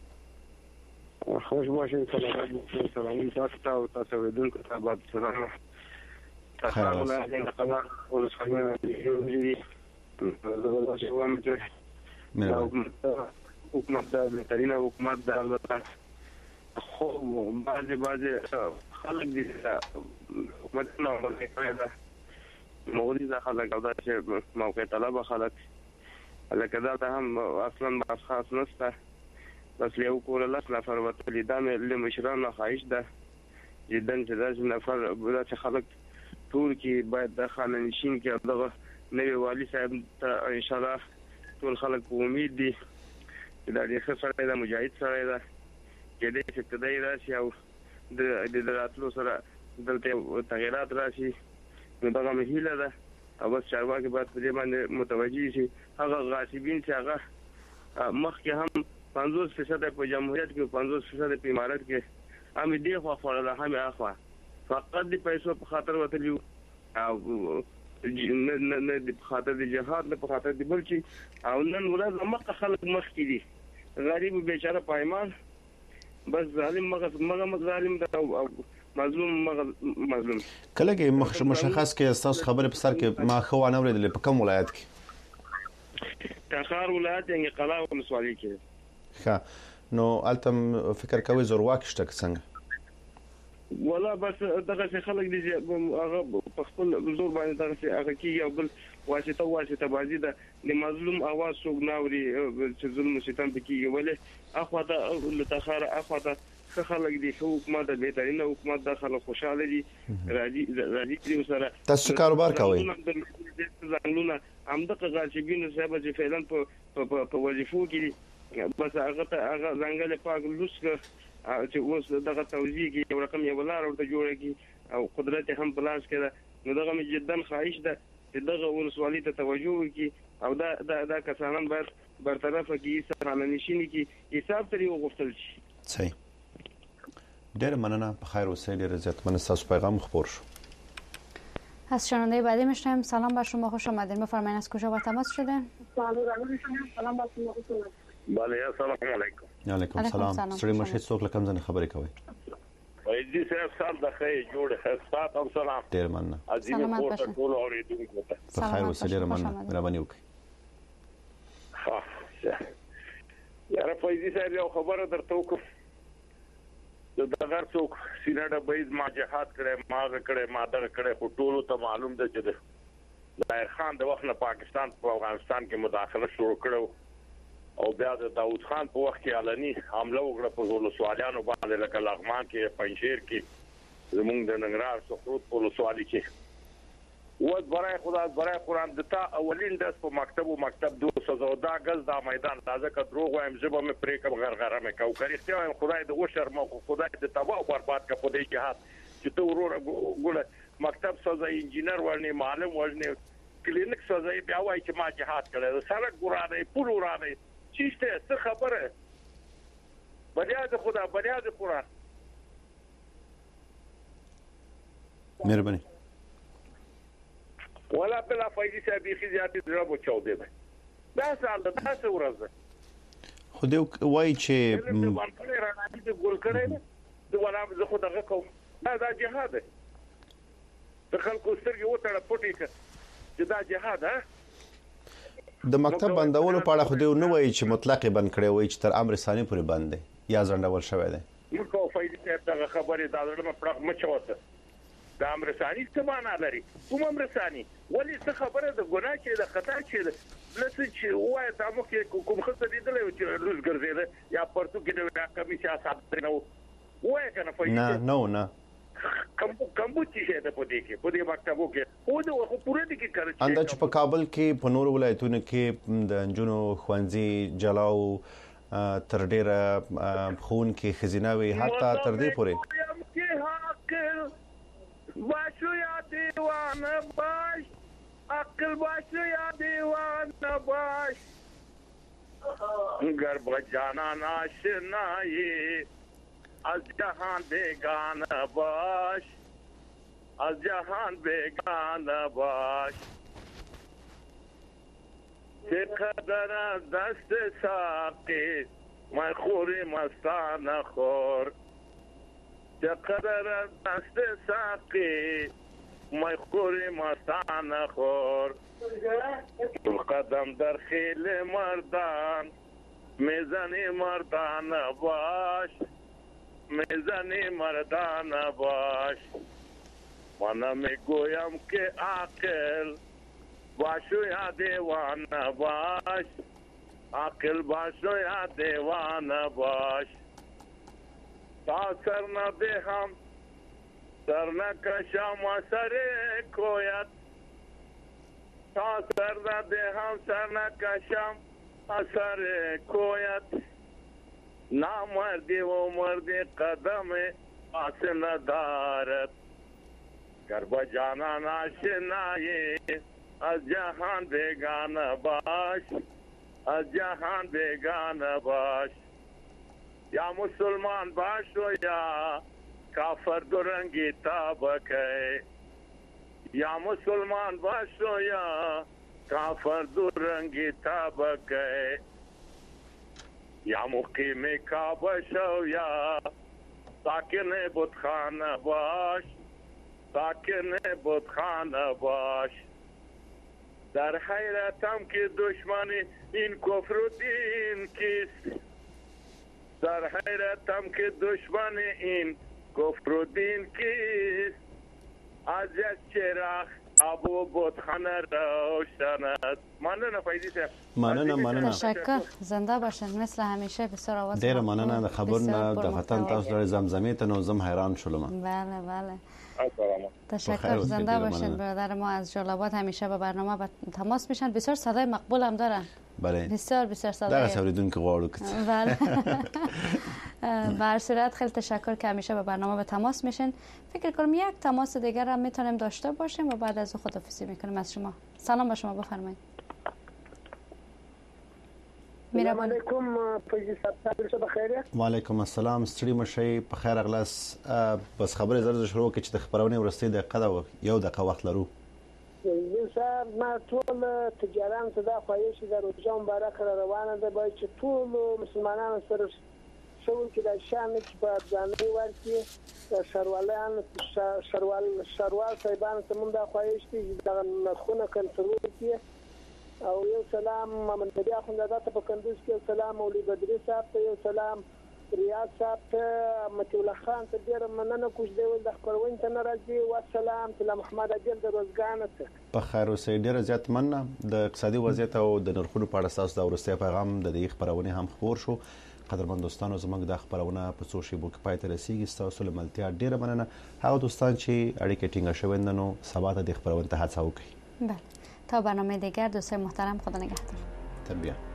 خوش باشین. سلام سلام تاسو ته او تاسو ودونکو ته بعد سلام. تاسو له دې قضا او څنګه دي زه چې وایم چې حکومت د بهترینه حکومت د البته خو بعضې بعضې خلک دي حکومت نه ورکوي ده مغرض خلک او دا چې موقع طلبه خلک لکه دا ته هم اصلا بحث خاص نشته، بس له یو کوره لس نفر وتلي دا مې له مشرانو خواهش ده جدا چې داسې نفر داسې خلک ټول کې باید د خانه‌نشین کې دغه نوي والي صاحب ته انشاءالله ټول خلک په امید دي چې دا ډېر ښه سړی ده، مجاهد سړی ده، کېدای شي ابتدایي راشي او د راتلو سره دلته تغیرات راشي. نو دغه مې هیله ده او بس چارواکي باید په دې باندې متوجه شي. هغه غاصبین چې هغه مخکې هم پنځوس فیصده په جمهوریت کې پنځوس فیصده په امارت کې هم دې خوا خوړله هم اخوا فقط د پیسو په خاطر وتلي او نه نه د خاطر د جهاد نه په خاطر د بل شي او نن ورځ مخه خلک مخکې دي غریب بیچاره پایمان بس ظالم مغه مغه ظالم ده او مظلوم مغه مظلوم. کله کې مشخص کې استاد خبره په سر کې ما خو نه ورېدل په کوم ولایت کې؟ تخار ولایت یې قلا او مسوالي کې. ښه نو التم فکر کوي زورواک شته څنګه؟ ولا بس دغه خلک دي هغه په خپل زور باندې دغه هغه کې یو بل واسطه واسطه بازی ده د مظلوم اواز څوک ناوري چې ظلم ستم پکې ولې اخو ته لتخار اخو ته خلک دي حکومت د بهترینه حکومت د خلک خوشاله دي راځي راځي سره تاسو کاروبار کوئ ځانونه هم د غاصبینو صاحب چې فعلا په په وظیفو کې بس هغه ته هغه ځنګل پاک لوسکه چې اوس دغه توزیع کې یو رقم یو لار ورته جوړه کی او قدرت هم پلاس کړه. نو دغه مې جدا خواهش ده چې دغه ولسوالۍ ته توجه وکړي او دا دا د کسانان باید برطرف کړي سره نشینی کی حساب ترې وغوښتل شي. صحیح. ډېر مننه، په خیر اوسئ. ډېر عزت من تاسو پیغام خبر شو. از شنونده بعدی میشنیم. سلام بر شما، خوش آمدید. بفرمایید از کجا با تماس شدین؟ سلام بر شما، خوش آمدید. بله السلام علیکم. علیکم السلام. سړی مشه څوک لکم ځنه خبرې کوي. وای دې صاحب سال د خې جوړ حساب او سلام. ډېر مننه. عظیم کوټه ټول اوریدونکو ته. په خیر اوسئ. ډېر مننه، مهرباني وکړئ. ها یاره فایزي صاحب یو خبره درته وکړم. د دغه څوک سیناډه بيز ما جهاد کړي ما کړي ما دغه کړي خو ټولو ته معلوم ده چې ظاهر خان د وخت نه پاکستان په افغانستان کې مداخله شروع کړو او بیا د داوود خان په وخت کې علني حمله وکړه په ولسوالیانو باندې لکه لغمان کې پنځیر کې زمونږ د ننګرهار سخروت په ولسوالۍ کې وځ برای خدا برای قران دتا اولین درس په مکتب او مکتب دوه سوه دا غز دا میدان تازه ک دروغ وایم زبه مې پرې کوم غرغره مې کو کړی وایم خدای د وشر مو خدای د تباہ او برباد ک په دې جهاد چې ته ورور ګوله مکتب سوزه انجینر ورني معلم ورني کلینیک سوزه بیا وای چې ما جهاد کړی سره ګورانه پول ورانه چیشته څه خبره بنیاد خدا بنیاد قران. مهرباني. ولا بلا فایدې صاحب یې خزياتي دربو چاو دی دا سال دا څه ورځ خو دې وای چې د باندې رانه دي ګول کړي دا ولا زه خو دغه کوم دا دا جهاد دی د خلکو سترګې وټړه پټې ک چې دا جهاد ها د مکتب بندولو په اړه خو دې نو وای چې مطلق بند کړي وای چې تر امر ثاني پورې بند دی یا ځنډول شوی دی. نو فایده دغه خبره دا درمه پړق مچوته د امرساني څه معنا لري کوم امرساني ولې څه خبره د ګناه کې د خطا کې لته چې وای تاسو کې کوم خصه لیدلې چې لوز ګرځیدل یا پرتو کې د کمیسیا صاحب نو وای کنه فایده نه نو نه کوم کوم چې ده په دې کې په دې مکتبو کې او د خو پوره دي کې کړی انده چې په کابل کې په نور ولایتونو کې د انجونو خوانزي جلاو تر ډیره خون کې خزینه وي حتی تر دې پورې باشو یا دیوان باش عقل باشو یا دیوان باش گرب جانان آشنایی از جهان بیگان باش از جهان بیگان باش چه قدر دست ساقی من خوری مستان خور چقدر دست ساقی من خوری مستان خور قدم در خیل مردان میزنی مردان باش میزنی مردان باش من میگویم که عاقل باشو یا دیوان باش عاقل باشو یا دیوان باش تا سر ندهم سر نکشم سر کویت تا سر ندهم سر نکشم سر کویت نامردی و مردی قدم آس ندارد گربه جانان آشنایی از جهان بیگانه باش از جهان بیگانه باش یا مسلمان باش و یا کافر درنگی تابکه یا مسلمان باش و یا کافر درنگی تابکه یا مقیم کعبه شو یا ساکن بتخانه باش ساکن بتخانه باش در حیرتم که دشمن این کفر و دین کیست در حیرتم که دشمن این کفر و دین کیست از یک چراغ ابو بتخانه روشن است. ممنون فایدی صاحب. ممنون ممنون. تشکر. زنده باشین مثل همیشه بسیار آواز. ډیر مننه د خبرونه د وطن تاسو لري زمزمه ته نو زم حیران شولم. بله بله. سلام. تشکر. زنده باشین برادر ما از جلال‌آباد همیشه به برنامه با تماس میشن. بسیار صدای مقبول هم دارن. بله. بسیار بسیار صدای. در سوریدون که غواړو کت. بله. به هر صورت خیلی تشکر که همیشه به برنامه به تماس میشین. فکر کنم یک تماس دیگر هم میتونیم داشته باشیم و بعد از او خداحافظی میکنیم از شما. سلام به شما بفرمایید. السلام علیکم فیض صاحب صبح بخیر. وعلیکم السلام ستړي مشي په خیر اغلاس بس خبره زړه شروع کې چې د خبرونه ورسته د قدا یو دقیقه وخت لرو. صاحب ما ټول تجاران ته دا خواهش د روزه مبارک روانه ده باید چې ټول مسلمانانو سره شول کې د شان چې په ځانې ورکی شروالان شروال شروال صاحبان ته مونږ دا خواهش دي د نخونه کنټرول کړي او یو سلام محمد نبی اخوند په کندوز کې سلام مولوی بدری صاحب ته یو سلام ریاض صاحب ته متي الله خان ته ډیر مننه کوم دی ول د خبرونه ته ناراضي او سلام ته محمد اجل د روزګان ته په خیر اوسې ډیر زیات مننه د اقتصادي وضعیت او د نرخونو په اړه تاسو د ورسته پیغام د دې خبرونه هم خبر شو قدرمن دوستانو زموږ د خبرونه په سوشل میډیا کې پای ته رسیدي تاسو له ملتیا ډیر مننه هغه دوستان چې اړیکې ټینګه شوند نو سبا ته د خبرونه ته هڅه وکړي بله تا برنامه دیگر دوستان محترم خدا نگهدار. تربیه.